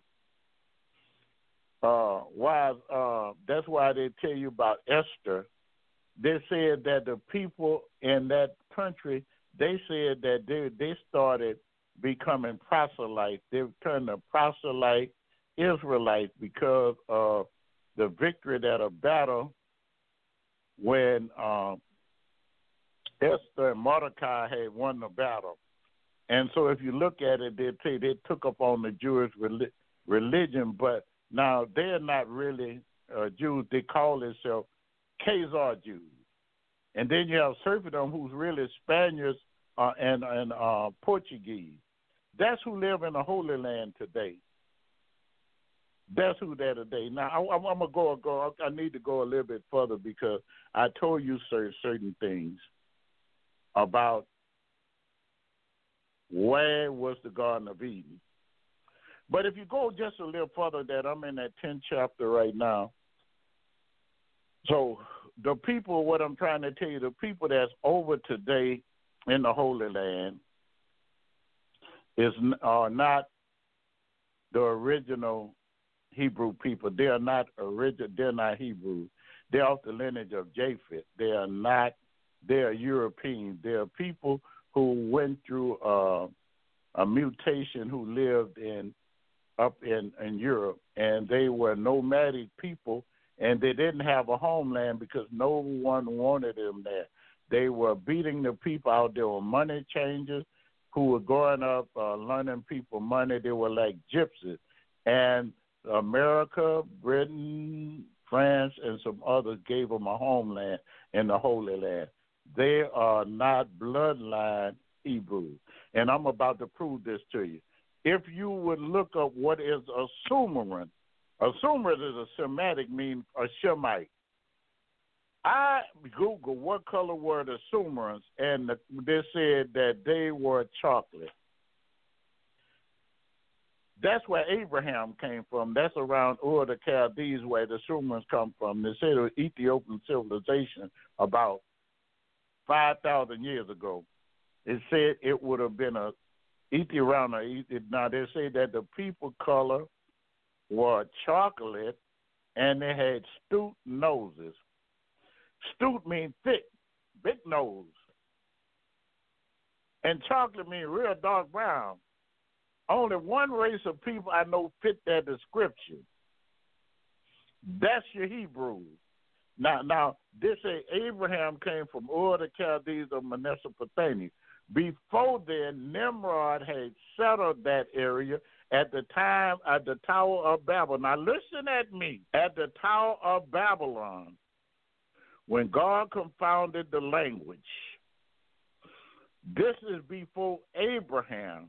that's why they tell you about Esther. They said that the people in that country, they said that they started becoming proselytes. They turned to proselyte Israelites because of the victory at a battle when Esther and Mordecai had won the battle. And so if you look at it, they say they took up on the Jewish religion, but now they're not really Jews. They call themselves Khazar Jews. And then you have Serfdom, who's really Spaniards and Portuguese. That's who live in the Holy Land today. That's who they're today. Now, I'm going to go. I need to go a little bit further because I told you certain things about where was the Garden of Eden. But if you go just a little further, that I'm in that 10th chapter right now. So the people, what I'm trying to tell you, the people that's over today in the Holy Land are not the original Hebrew people. They are not original. They're not Hebrew. They're of the lineage of Japheth. They are not. They are Europeans. They are people who went through a mutation, who lived up in Europe, and they were nomadic people, and they didn't have a homeland because no one wanted them there. They were beating the people out. There were money changers who were going up, learning people money. They were like gypsies. And America, Britain, France, and some others gave them a homeland in the Holy Land. They are not bloodline Hebrews. And I'm about to prove this to you. If you would look up what is a Sumerian is a Semitic, means a Shemite. I Googled what color were the Sumerians, and they said that they were chocolate. That's where Abraham came from. That's around Ur the Chaldees, where the Sumerians come from. They say it was Ethiopian civilization about 5,000 years ago. It said it would have been now they say that the people color were chocolate, and they had stoop noses. Stoop means thick, big nose. And chocolate means real dark brown. Only one race of people I know fit that description. That's your Hebrews. Now, this say Abraham came from Ur the Chaldees of Mesopotamia. Before then, Nimrod had settled that area at the time at the Tower of Babel. Now, listen at me. At the Tower of Babylon, when God confounded the language, this is before Abraham.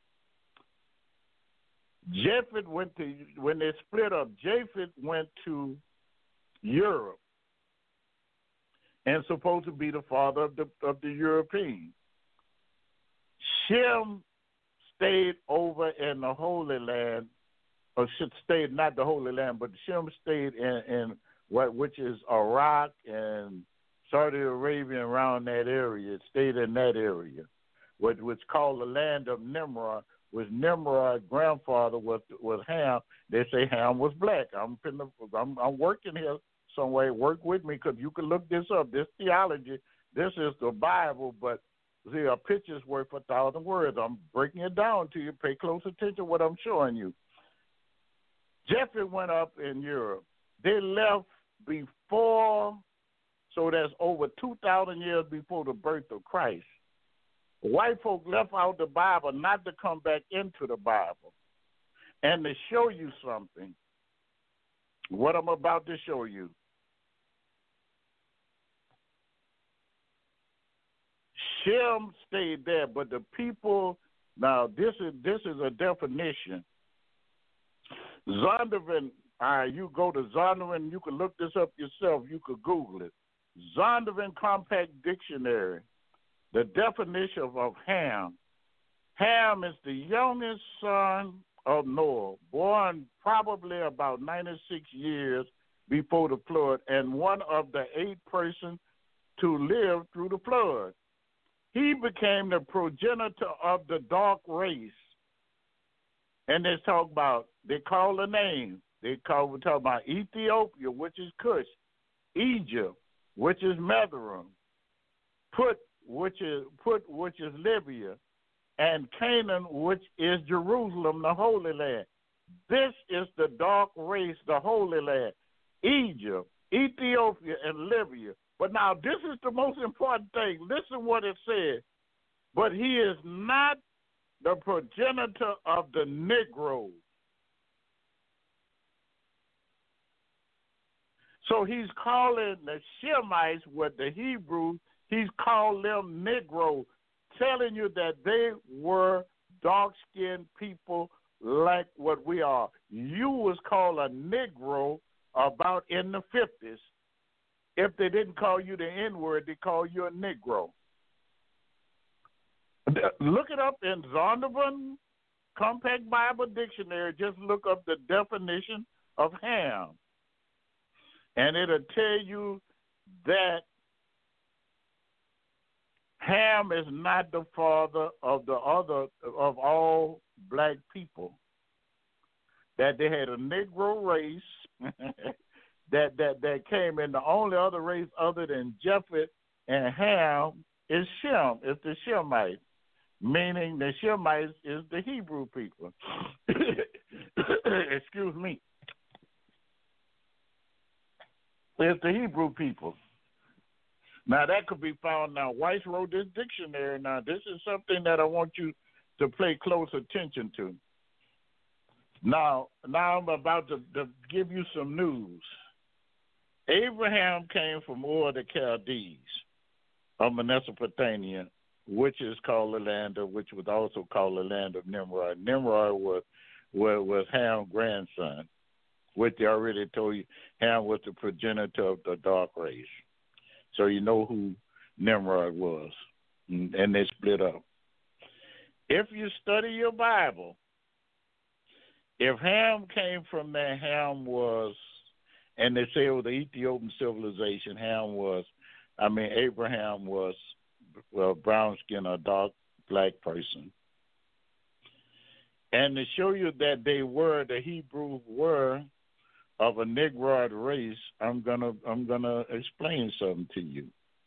Japheth when they split up, Japheth went to Europe and supposed to be the father of the Europeans. Shem stayed over in the Holy Land, or stayed not the Holy Land, but Shem stayed in which is Iraq and Saudi Arabia, around that area. It stayed in that area, what's called the land of Nimrod. Was Nimrod's grandfather was Ham. They say Ham was black. I'm working here some way. Work with me, because you can look this up. This theology, this is the Bible, but see, a picture's worth 1,000 words. I'm breaking it down to you. Pay close attention to what I'm showing you. Japheth went up in Europe. They left before, so that's over 2,000 years before the birth of Christ. White folk left out the Bible not to come back into the Bible. And to show you something, what I'm about to show you. Shem stayed there, but the people, now this is a definition. Zondervan, you go to Zondervan, you can look this up yourself, you could Google it. Zondervan Compact Dictionary. The definition of Ham. Ham is the youngest son of Noah, born probably about 96 years before the flood, and one of the 8 persons to live through the flood. He became the progenitor of the dark race. And they call the name. We talk about Ethiopia, which is Cush, Egypt, which is Methrin, Put, which is Libya, and Canaan, which is Jerusalem, the Holy Land. This is the dark race, the Holy Land. Egypt, Ethiopia, and Libya But now this is the most important thing. Listen what it says. But he is not the progenitor of the Negroes. So he's calling the Shemites with the Hebrews, he's called them Negroes, telling you that they were dark-skinned people like what we are. You was called a Negro about in the 50s. If they didn't call you the N-word, they call you a Negro. Look it up in Zondervan Compact Bible Dictionary. Just look up the definition of Ham. And it'll tell you that Ham is not the father of of all black people. That they had a Negro race that came in. The only other race other than Japheth and Ham is Shem. It's the Shemites, meaning the Shemites is the Hebrew people. Excuse me. It's the Hebrew people. Now, that could be found now. Weiss wrote this dictionary. Now, this is something that I want you to pay close attention to. Now I'm about to give you some news. Abraham came from Ur the Chaldees of Mesopotamia, which is called the land of, which was also called the land of Nimrod. Nimrod was Ham's grandson, which they already told you Ham was the progenitor of the dark race. So you know who Nimrod was, and they split up. If you study your Bible, if Ham came from there, Ham was, and they say it was the Ethiopian civilization, Abraham was brown skin or dark black person. And to show you that the Hebrews were of a Negroid race, I'm gonna explain something to you.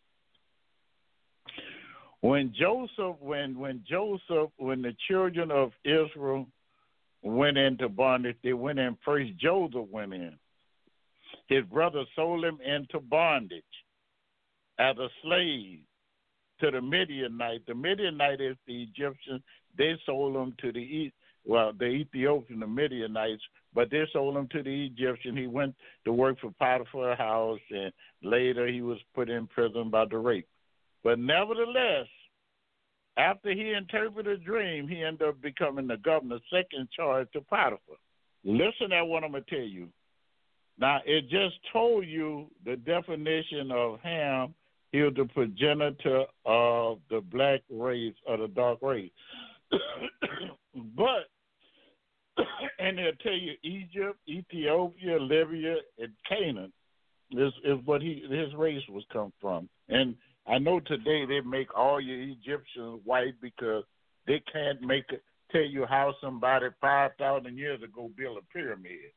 When the children of Israel went into bondage, they went in first. Joseph went in. His brother sold him into bondage as a slave to the Midianite. The Midianite is the Egyptians. They sold him to the Ethiopian, the Midianites, but they sold him to the Egyptian. He went to work for Potiphar's house, and later he was put in prison by the rape. But nevertheless, after he interpreted a dream, he ended up becoming the governor, second charge to Potiphar. Listen at what I'm going to tell you. Now, it just told you the definition of Ham. He was the progenitor of the black race or the dark race. But, and they'll tell you Egypt, Ethiopia, Libya, and Canaan is what his race was come from. And I know today they make all your Egyptians white because they can't tell you how somebody 5,000 years ago built a pyramid.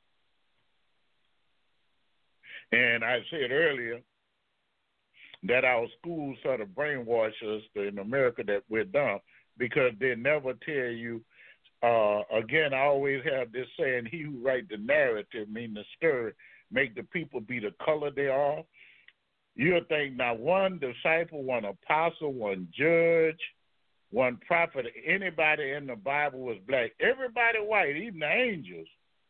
And I said earlier that our schools sort of brainwash us in America that we're dumb because they never tell you. Again, I always have this saying, he who write the narrative, meaning the story, make the people be the color they are. You'll think now one disciple, one apostle, one judge, one prophet, anybody in the Bible was black. Everybody white, even the angels.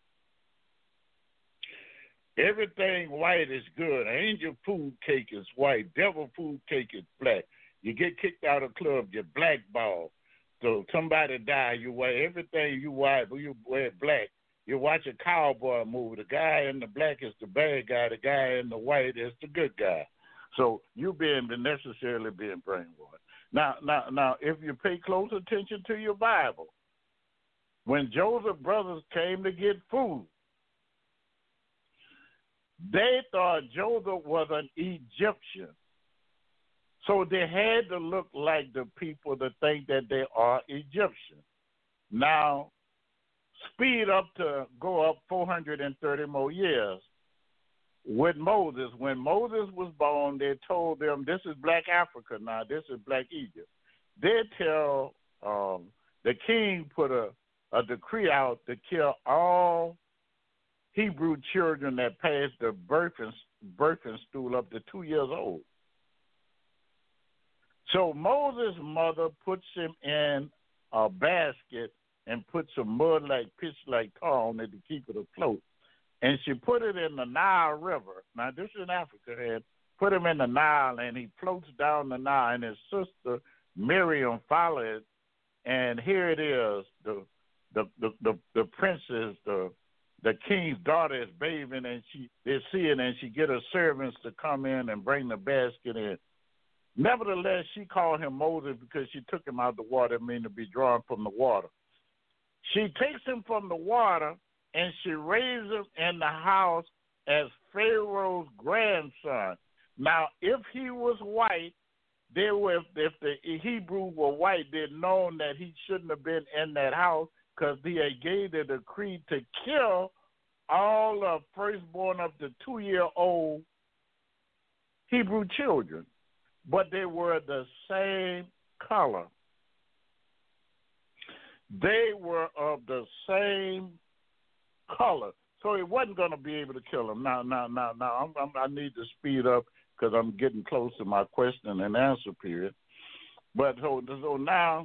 Everything white is good. Angel food cake is white. Devil food cake is black. You get kicked out of club, you're blackballed. So somebody die, you wear everything you white, but you wear black. You watch a cowboy movie. The guy in the black is the bad guy. The guy in the white is the good guy. So you necessarily being brainwashed. Now, if you pay close attention to your Bible, when Joseph's brothers came to get food, they thought Joseph was an Egyptian. So they had to look like the people that think that they are Egyptian. Now, speed up to go up 430 more years. With Moses, when Moses was born, they told them, this is black Africa now, this is black Egypt. They tell the king put a decree out to kill all Hebrew children that passed the birth birthing stool up to 2 years old. So Moses' mother puts him in a basket and puts some mud like pitch like tar on it to keep it afloat. And she put it in the Nile River. Now, this is in Africa. And put him in the Nile, and he floats down the Nile, and his sister Miriam followed. And here it is, the princess, the king's daughter is bathing, and they see it, and she get her servants to come in and bring the basket in. Nevertheless, she called him Moses because she took him out of the water, meaning to be drawn from the water. She takes him from the water, and she raised him in the house as Pharaoh's grandson. Now, if he was white, if the Hebrews were white, they'd known that he shouldn't have been in that house because he had gave the decree to kill all of firstborn of the 2-year-old Hebrew children. But they were the same color. They were of the same color. So he wasn't going to be able to kill them. Now, I need to speed up because I'm getting close to my question and answer period. But so now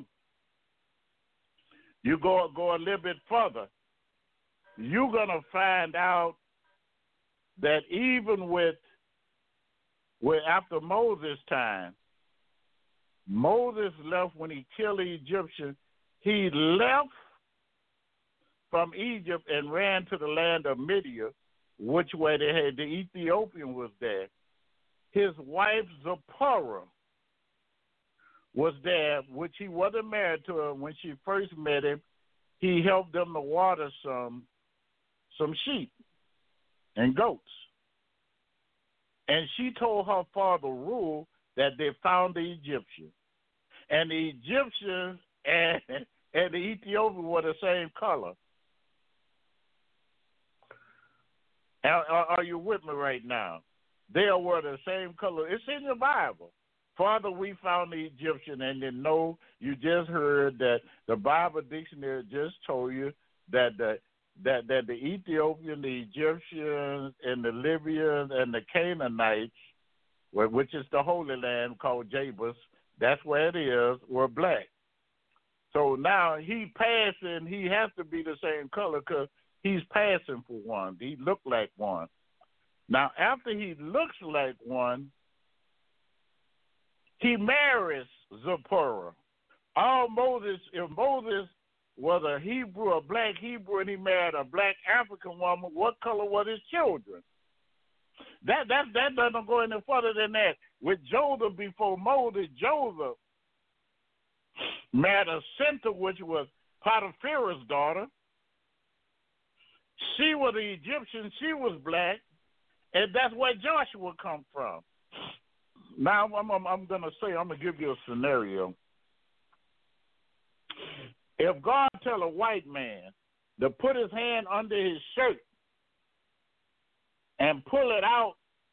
you go a little bit further. You're going to find out that even with after Moses' time, Moses left when he killed the Egyptian. He left from Egypt and ran to the land of Midian, which way they had the Ethiopian was there. His wife Zipporah was there, which he wasn't married to her. When she first met him, he helped them to water some sheep and goats. And she told her father Reuel that they found the Egyptian. And the Egyptians and the Ethiopian were the same color. Are you with me right now? They were the same color. It's in the Bible. Father, we found the Egyptian, and then no, you just heard that the Bible dictionary just told you that the Ethiopian, the Egyptians, and the Libyans, and the Canaanites, which is the Holy Land called Jebus, that's where it is, were black. So now he passing, he has to be the same color because he's passing for one. He looked like one. Now, after he looks like one, he marries Zipporah. If Moses was a Hebrew, a black Hebrew, and he married a black African woman, what color were his children? That doesn't go any further than that. With Joseph before Moses, Joseph married a Cynthia, which was Potiphar's daughter. She was the Egyptian, she was black, and that's where Joshua come from. Now I'm going to give you a scenario. If God tell a white man to put his hand under his shirt and pull it out,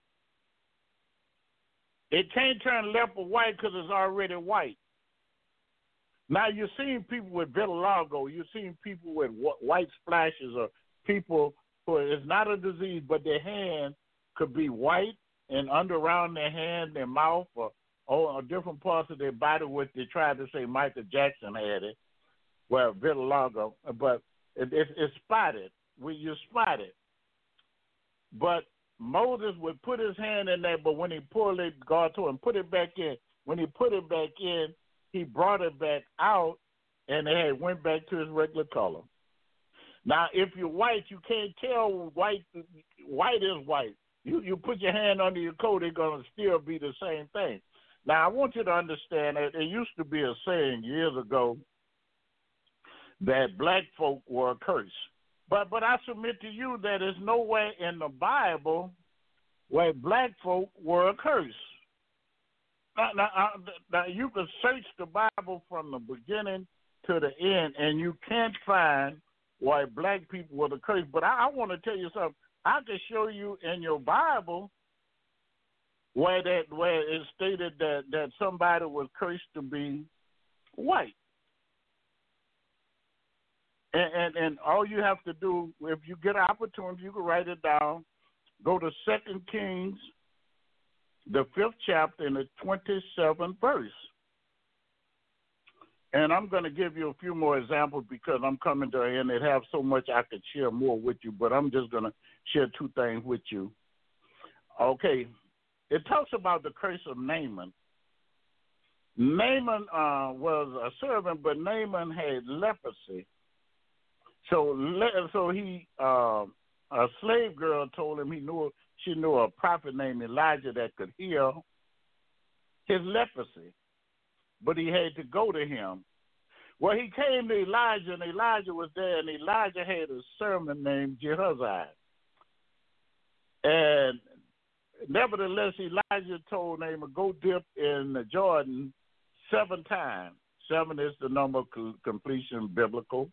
it can't turn left or white because it's already white. Now you're seeing people with vitiligo, you're seeing people with white splashes, or people who it's not a disease, but their hand could be white and under around their hand, their mouth, or different parts of their body, which they tried to say Michael Jackson had it. Well, vitiligo, but it's spotted. You spot it. But Moses would put his hand in there, but when he pulled it, God told him, put it back in. When he put it back in, he brought it back out, and it went back to his regular color. Now, if you're white, you can't tell white. White is white. You put your hand under your coat, it's going to still be the same thing. Now, I want you to understand that there used to be a saying years ago that black folk were a curse. But I submit to you that there's nowhere in the Bible where black folk were a curse. Now you can search the Bible from the beginning to the end, and you can't find why black people were the curse. But I want to tell you something. I can show you in your Bible where it stated that somebody was cursed to be white. And all you have to do, if you get an opportunity, you can write it down. Go to 2 Kings, the 5th chapter, and the 27th verse. And I'm going to give you a few more examples because I'm coming to the end. It have so much I could share more with you, but I'm just going to share two things with you. Okay. It talks about the curse of Naaman. Naaman was a servant, but Naaman had leprosy. So he, a slave girl told him she knew a prophet named Elijah that could heal his leprosy. But he had to go to him. Well, he came to Elijah, and Elijah was there, and Elijah had a servant named Gehazi. And nevertheless, Elijah told Naaman, go dip in the Jordan 7 times. 7 is the number of completion, biblical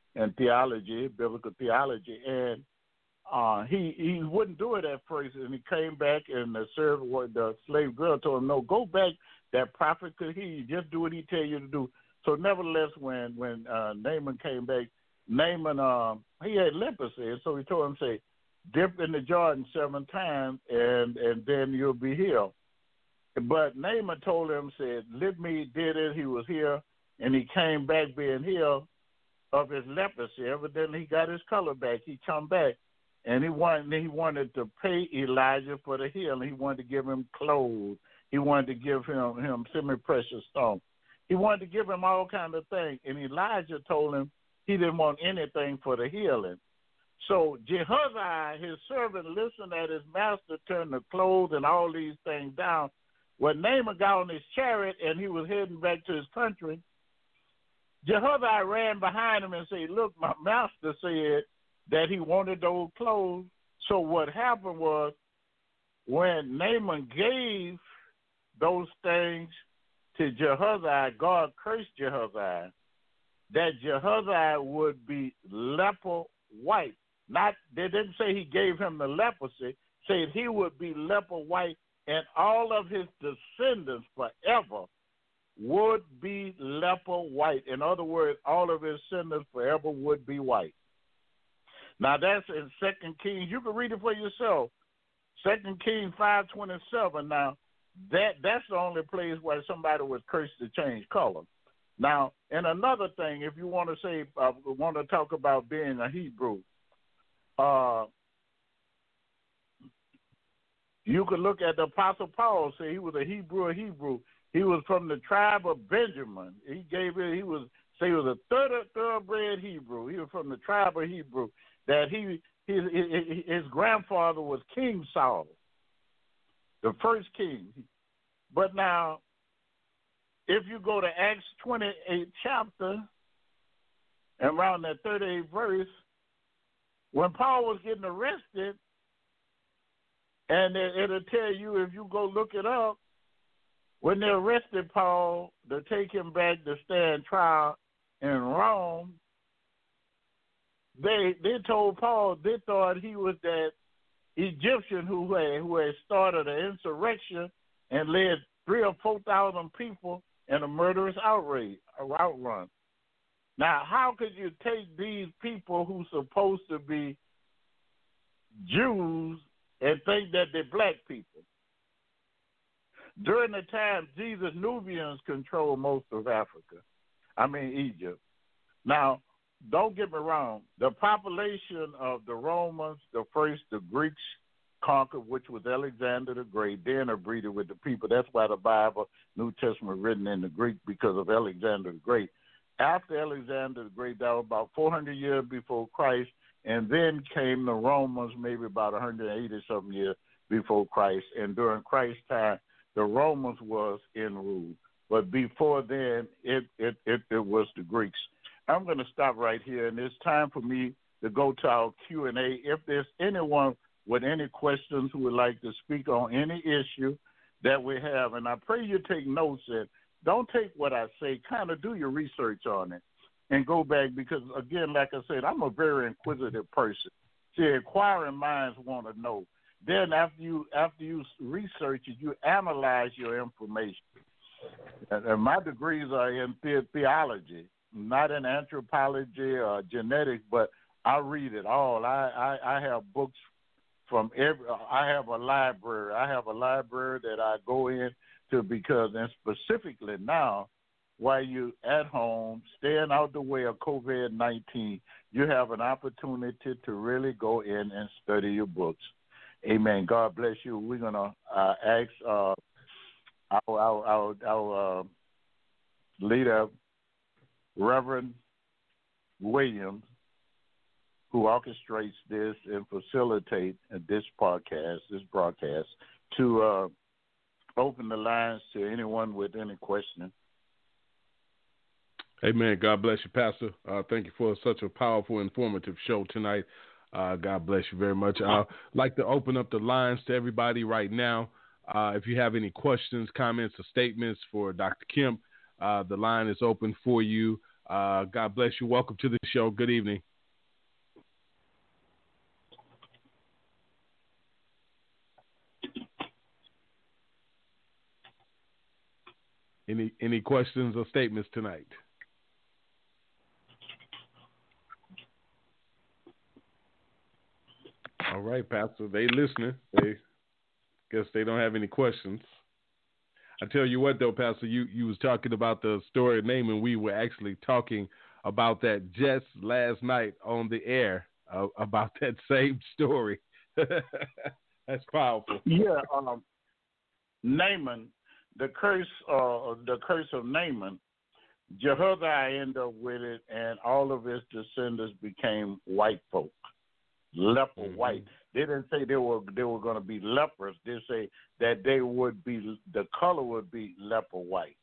theology. And he wouldn't do it at first, and he came back, and the slave girl told him, no, go back. That prophet could hear you. Just do what he tell you to do. So nevertheless, when Naaman came back, Naaman he had leprosy, and so he told him, say, dip in the Jordan 7 times, and then you'll be healed. But Naaman told him, said, let me did it. He was here, and he came back being healed of his leprosy. Evidently, he got his color back. He come back, and he wanted to pay Elijah for the healing. He wanted to give him clothes. He wanted to give him semi-precious stones. He wanted to give him all kinds of things. And Elijah told him he didn't want anything for the healing. So Gehazi, his servant, listened at his master turn the clothes and all these things down. When Naaman got on his chariot and he was heading back to his country, Gehazi ran behind him and said, look, my master said that he wanted those clothes. So what happened was when Naaman gave those things to Gehazi, God cursed Gehazi, that Gehazi would be leper white. They didn't say he gave him the leprosy, said he would be leper white, and all of his descendants forever would be leper white. In other words, all of his descendants forever would be white. Now that's in 2 Kings. You can read it for yourself. 2 Kings 5:27. Now, that's the only place where somebody was cursed to change color. Now, and another thing, if you want to say, want to talk about being a Hebrew, you could look at the Apostle Paul. Say he was a Hebrew. He was from the tribe of Benjamin. He was a thoroughbred Hebrew. He was from the tribe of Hebrew. That his grandfather was King Saul, the first king. But now, if you go to Acts 28 chapter, and around that 38th verse, when Paul was getting arrested, and it'll tell you, if you go look it up, when they arrested Paul to take him back to stand trial in Rome, they told Paul they thought he was that Egyptian who had started an insurrection and led 3,000 or 4,000 people in a murderous outrun. Now, how could you take these people who's supposed to be Jews and think that they're black people? During the time, Jesus, Nubians controlled most of Egypt. Now, don't get me wrong. The population of the Romans, the Greeks conquered, which was Alexander the Great, then breeded with the people. That's why the Bible, New Testament, written in the Greek because of Alexander the Great. After Alexander the Great, that was about 400 years before Christ, and then came the Romans, maybe about 180-something years before Christ. And during Christ's time, the Romans was in rule. But before then, it was the Greeks. I'm going to stop right here, and it's time for me to go to our Q&A. If there's anyone with any questions who would like to speak on any issue that we have, and I pray you take notes and don't take what I say, kind of do your research on it and go back because, again, like I said, I'm a very inquisitive person. See, inquiring minds want to know. Then after you research it, you analyze your information. And my degrees are in theology, not in anthropology or genetics, but I read it all. I have books from every. I have a library. I have a library that I go in to because, and specifically now, while you at home, staying out the way of COVID-19, you have an opportunity to really go in and study your books. Amen. God bless you. We're gonna ask our leader, Reverend Williams, who orchestrates this and facilitate this broadcast, to open the lines to anyone with any question. Amen. God bless you, Pastor. Thank you for such a powerful, informative show tonight. God bless you very much. I'd like to open up the lines to everybody right now. If you have any questions, comments, or statements for Dr. Kemp, the line is open for you. God bless you. Welcome to the show. Good evening. Any questions or statements tonight? All right, Pastor. They listening. They guess they don't have any questions. I tell you what, though, Pastor, you was talking about the story of Naaman. We were actually talking about that just last night on the air about that same story. That's powerful. Yeah, Naaman, the curse of Naaman, Jehoiada ended up with it, and all of his descendants became white folk, leper white. They didn't say they were going to be lepers. They say that the color would be leper white.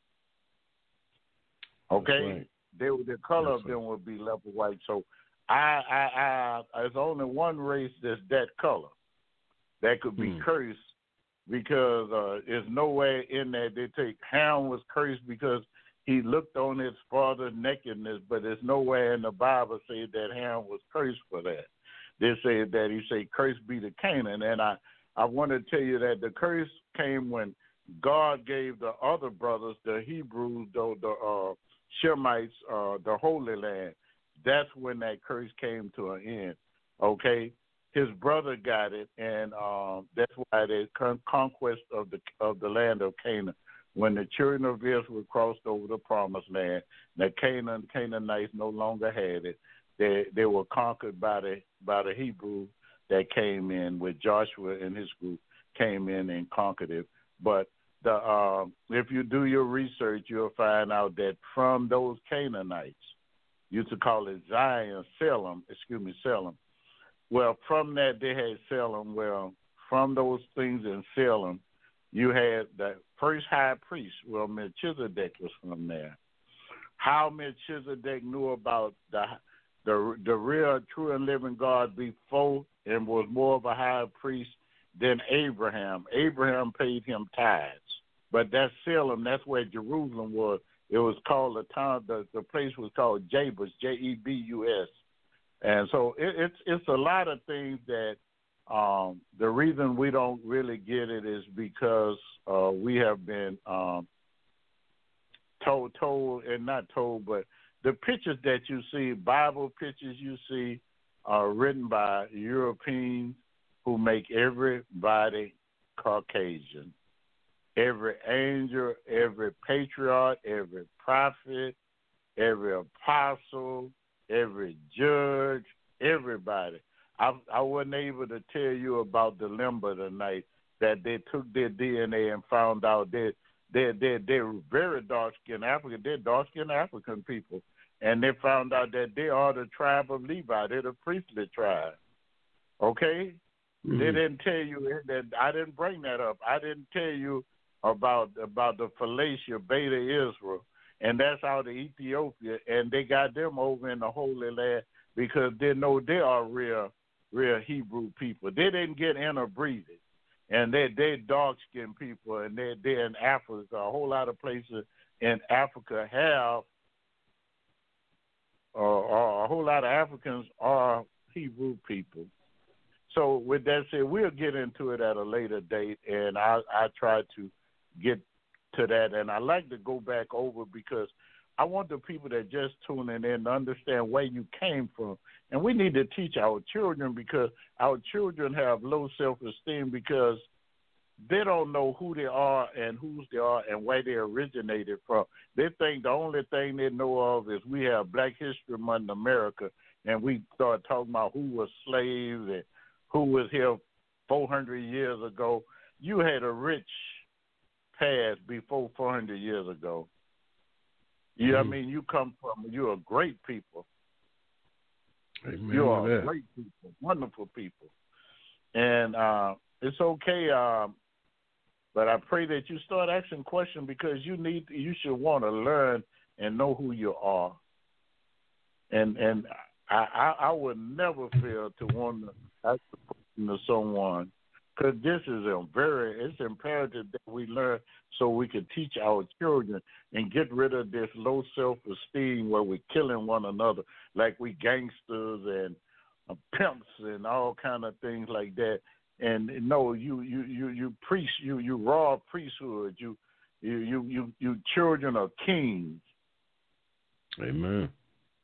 Okay, right. The color of them would be leper white. So there's only one race that's that color that could be cursed, because there's nowhere in there they take Ham was cursed because he looked on his father's nakedness, but there's nowhere in the Bible say that Ham was cursed for that. They say that he say, "Cursed be to Canaan," and I want to tell you that the curse came when God gave the other brothers, the Hebrews, the Shemites, the Holy Land. That's when that curse came to an end. Okay, his brother got it, and that's why the conquest of the land of Canaan. When the children of Israel crossed over the Promised Land, the Canaanites no longer had it. They were conquered by the Hebrew that came in with Joshua and his group came in and conquered it. But if you do your research, you'll find out that from those Canaanites, used to call it Salem. Well, from that they had Salem. Well, from those things in Salem, you had the first high priest. Well, Melchizedek was from there. How Melchizedek knew about the real, true, and living God before and was more of a high priest than Abraham. Abraham paid him tithes. But that's Salem. That's where Jerusalem was. It was called the town. The place was called Jebus, Jebus. And so it's a lot of things that the reason we don't really get it is because we have been told, and not told, but the pictures that you see, Bible pictures you see, are written by Europeans who make everybody Caucasian. Every angel, every patriarch, every prophet, every apostle, every judge, everybody. I wasn't able to tell you about the Limber tonight, that they took their DNA and found out that they're very dark-skinned African. They're dark-skinned African people. And they found out that they are the tribe of Levi. They're the priestly tribe. Okay? Mm-hmm. They didn't tell you that. I didn't bring that up. I didn't tell you about the Phalasha, Beta Israel. And that's out of Ethiopia. And they got them over in the Holy Land because they know they are real Hebrew people. They didn't get interbreeded. And they're dark-skinned people, and they're in Africa. A whole lot of places in Africa have, a whole lot of Africans are Hebrew people. So with that said, we'll get into it at a later date, and I try to get to that. And I like to go back over because I want the people that just tuning in to understand where you came from. And we need to teach our children because our children have low self-esteem because they don't know who they are and whose they are and where they originated from. They think the only thing they know of is we have Black History Month in America, and we start talking about who was slaves and who was here 400 years ago. You had a rich past before 400 years ago. You know what I mean? You're a great people. Amen. You are great people, wonderful people. And it's okay, but I pray that you start asking questions because you should want to learn and know who you are. And I would never fail to want to ask a question to someone because this is it's imperative that we learn so we can teach our children and get rid of this low self-esteem where we're killing one another like we gangsters and pimps and all kind of things like that. And no, you priest, you raw priesthood, you children of kings. Amen.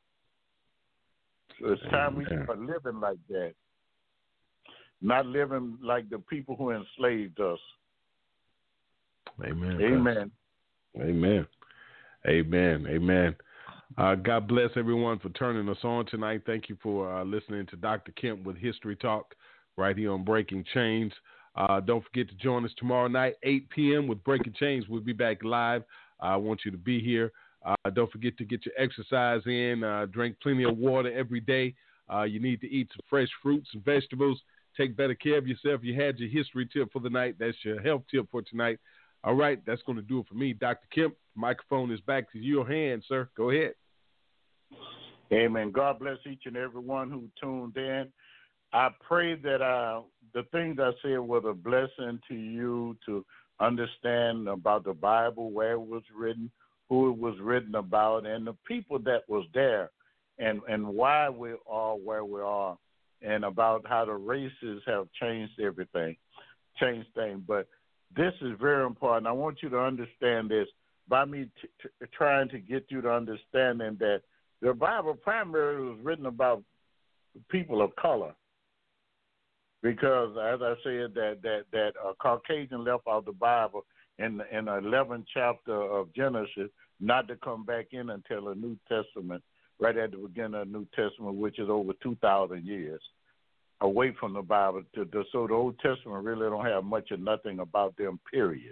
So it's time we start living like that, not living like the people who enslaved us. Amen. Amen. Amen. Amen. Amen. God bless everyone for turning us on tonight. Thank you for listening to Dr. Kemp with History Talk right here on Breaking Chains. Don't forget to join us tomorrow night, 8 p.m. with Breaking Chains. We'll be back live. I want you to be here. Don't forget to get your exercise in. Drink plenty of water every day. You need to eat some fresh fruits and vegetables. Take better care of yourself. You had your history tip for the night. That's your health tip for tonight. All right, that's going to do it for me. Dr. Kemp, the microphone is back to your hands, sir. Go ahead. Amen. God bless each and every one who tuned in. I pray that the things I said were a blessing to you to understand about the Bible, where it was written, who it was written about, and the people that was there, and why we are where we are, and about how the races have changed things. But this is very important. I want you to understand this by me trying to get you to understanding that the Bible primarily was written about people of color. Because, as I said, that Caucasian left out the Bible in the 11th chapter of Genesis, not to come back in until the New Testament, right at the beginning of the New Testament, which is over 2,000 years away from the Bible. So the Old Testament really don't have much or nothing about them, period.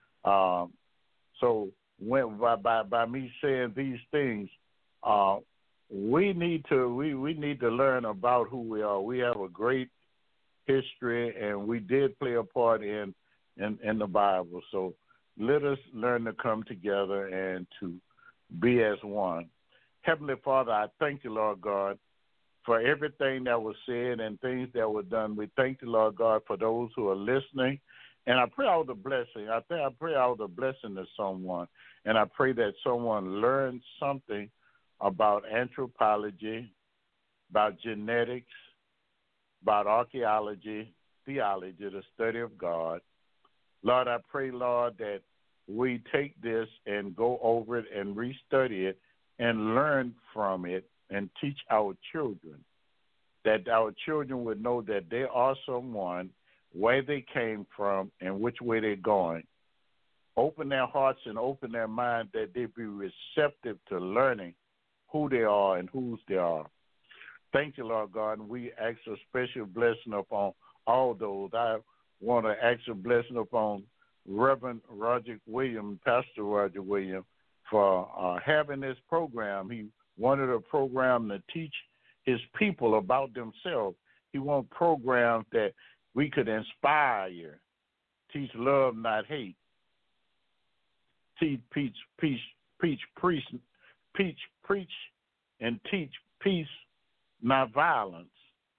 So by me saying these things, we need to learn about who we are. We have a great history, and we did play a part in the Bible. So let us learn to come together and to be as one. Heavenly Father, I thank you, Lord God, for everything that was said and things that were done. We thank you, Lord God, for those who are listening. And I pray all the blessing. I pray all the blessing to someone. And I pray that someone learns something about anthropology, about genetics, about archaeology, theology, the study of God. Lord, I pray, Lord, that we take this and go over it and restudy it and learn from it and teach our children, that our children would know that they are someone, where they came from, and which way they're going. Open their hearts and open their mind that they be receptive to learning who they are and whose they are. Thank you, Lord God, and we ask a special blessing upon all those. I want to ask a blessing upon Reverend Roger Williams, Pastor Roger Williams, for having this program. He wanted a program to teach his people about themselves. He wanted programs that we could inspire, teach love, not hate, teach preach, and teach peace, not violence.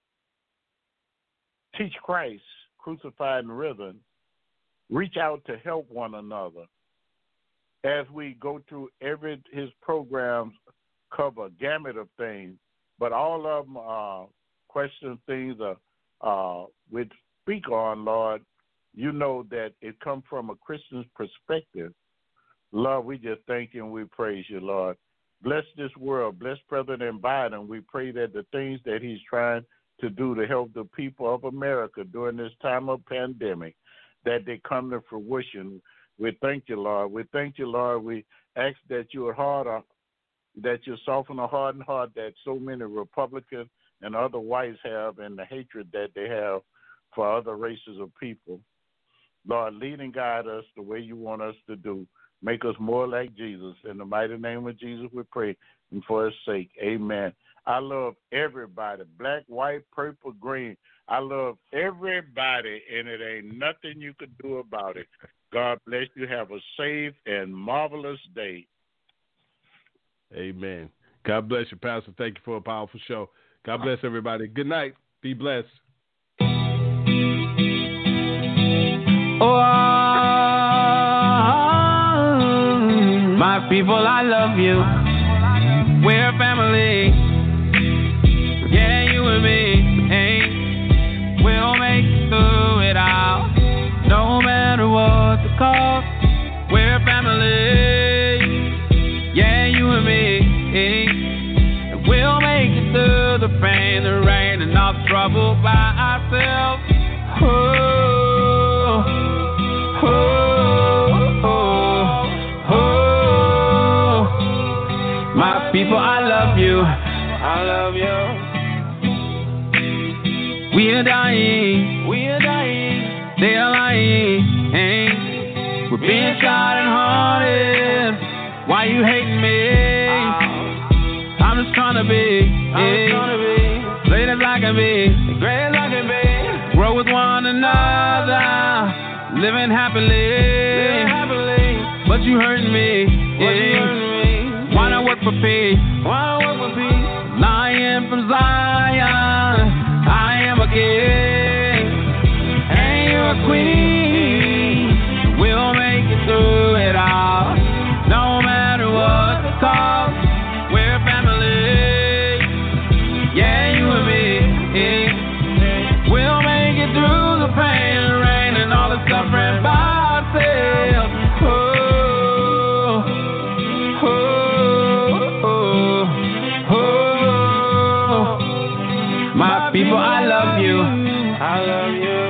Teach Christ, crucified and risen. Reach out to help one another. As we go through his programs cover a gamut of things, but all of them are question things we speak on, Lord. You know that it comes from a Christian's perspective. Lord, we just thank you and we praise you, Lord. Bless this world. Bless President Biden. We pray that the things that he's trying to do to help the people of America during this time of pandemic, that they come to fruition. We thank you, Lord. We thank you, Lord. We ask that you soften the hardened heart that so many Republicans and other whites have, and the hatred that they have for other races of people. Lord, lead and guide us the way you want us to do. Make us more like Jesus. In the mighty name of Jesus we pray, and for his sake, amen. I love everybody, black, white, purple, green. I love everybody, and it ain't nothing you could do about it. God bless you. Have a safe and marvelous day. Amen. God bless you, Pastor. Thank you for a powerful show. God bless everybody. Good night. Be blessed. Oh, my people, I love you. We're family. Yeah, you and me. Hey, we'll make it through it all. No matter what the cost. We're family. Yeah, you and me. Hey, we'll make it through the pain, the rain, and all the trouble by ourselves. Oh, oh, oh, oh. My people, I love you. I love you. We are dying. We are dying. They are lying. Hey. We're being shot and haunted. Why you hating me? I'm just trying to be. Great as I can be. Great as I can be. Grow with one another. Living happily. But you hurting me. Why not work for peace? Lion from Zion. I am a king. And you're a queen. We'll make it through it all. No matter what the cost. We're family. Yeah, you and me. We'll make it through the pain and rain and all the suffering by ourselves. Oh, oh, oh, oh. My people, I love you. I love you.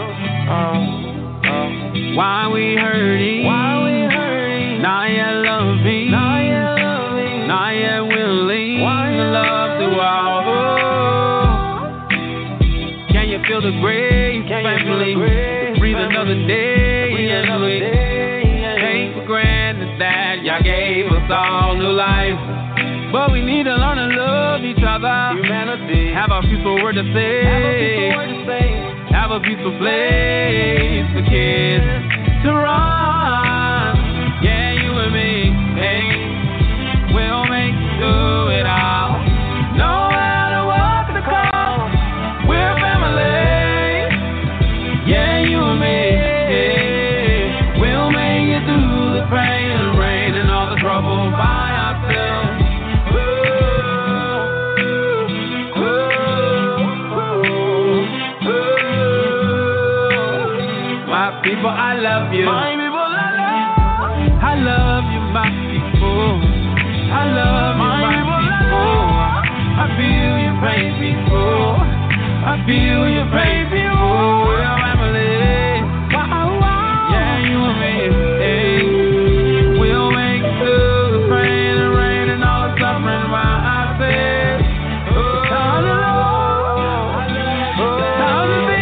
Why we hurting? Now you love me. Now you willing to love the world. Can you feel the grace, family? Breathe another day. Take for granted that y'all gave us all new life. But we need to learn to love each other. Humanity. Have a peaceful word to say. Have a peaceful place for kids to run. Yeah, you and me. Hey, we'll make it through it all. No matter what the cost. We're family. Yeah, you and me. Hey, we'll make it through the pain and rain and all the trouble by ourselves. People, I love you. My people, I love you, my people. I love you, my people. I feel your pain, people. I feel your pain, people. We're family. Yeah, you and me. Hey. We'll make it through the pain and rain and all the suffering by ourselves. Time to love. Time to be.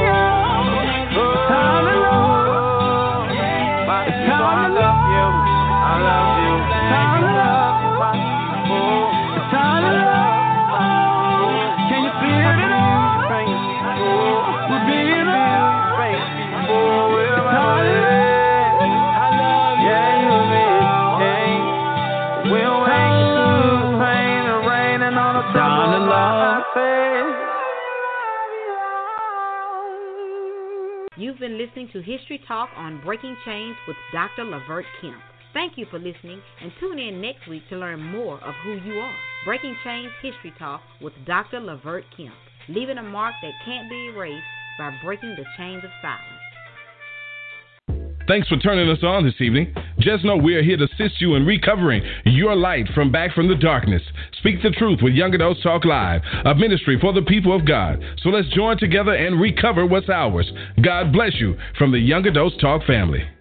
You've been listening to History Talk on Breaking Chains with Dr. Lavert Kemp. Thank you for listening, and tune in next week to learn more of who you are. Breaking Chains History Talk with Dr. Lavert Kemp, leaving a mark that can't be erased by breaking the chains of silence. Thanks for turning us on this evening. Just know we are here to assist you in recovering your light from back from the darkness. Speak the truth with Young Adults Talk Live, a ministry for the people of God. So let's join together and recover what's ours. God bless you from the Young Adults Talk family.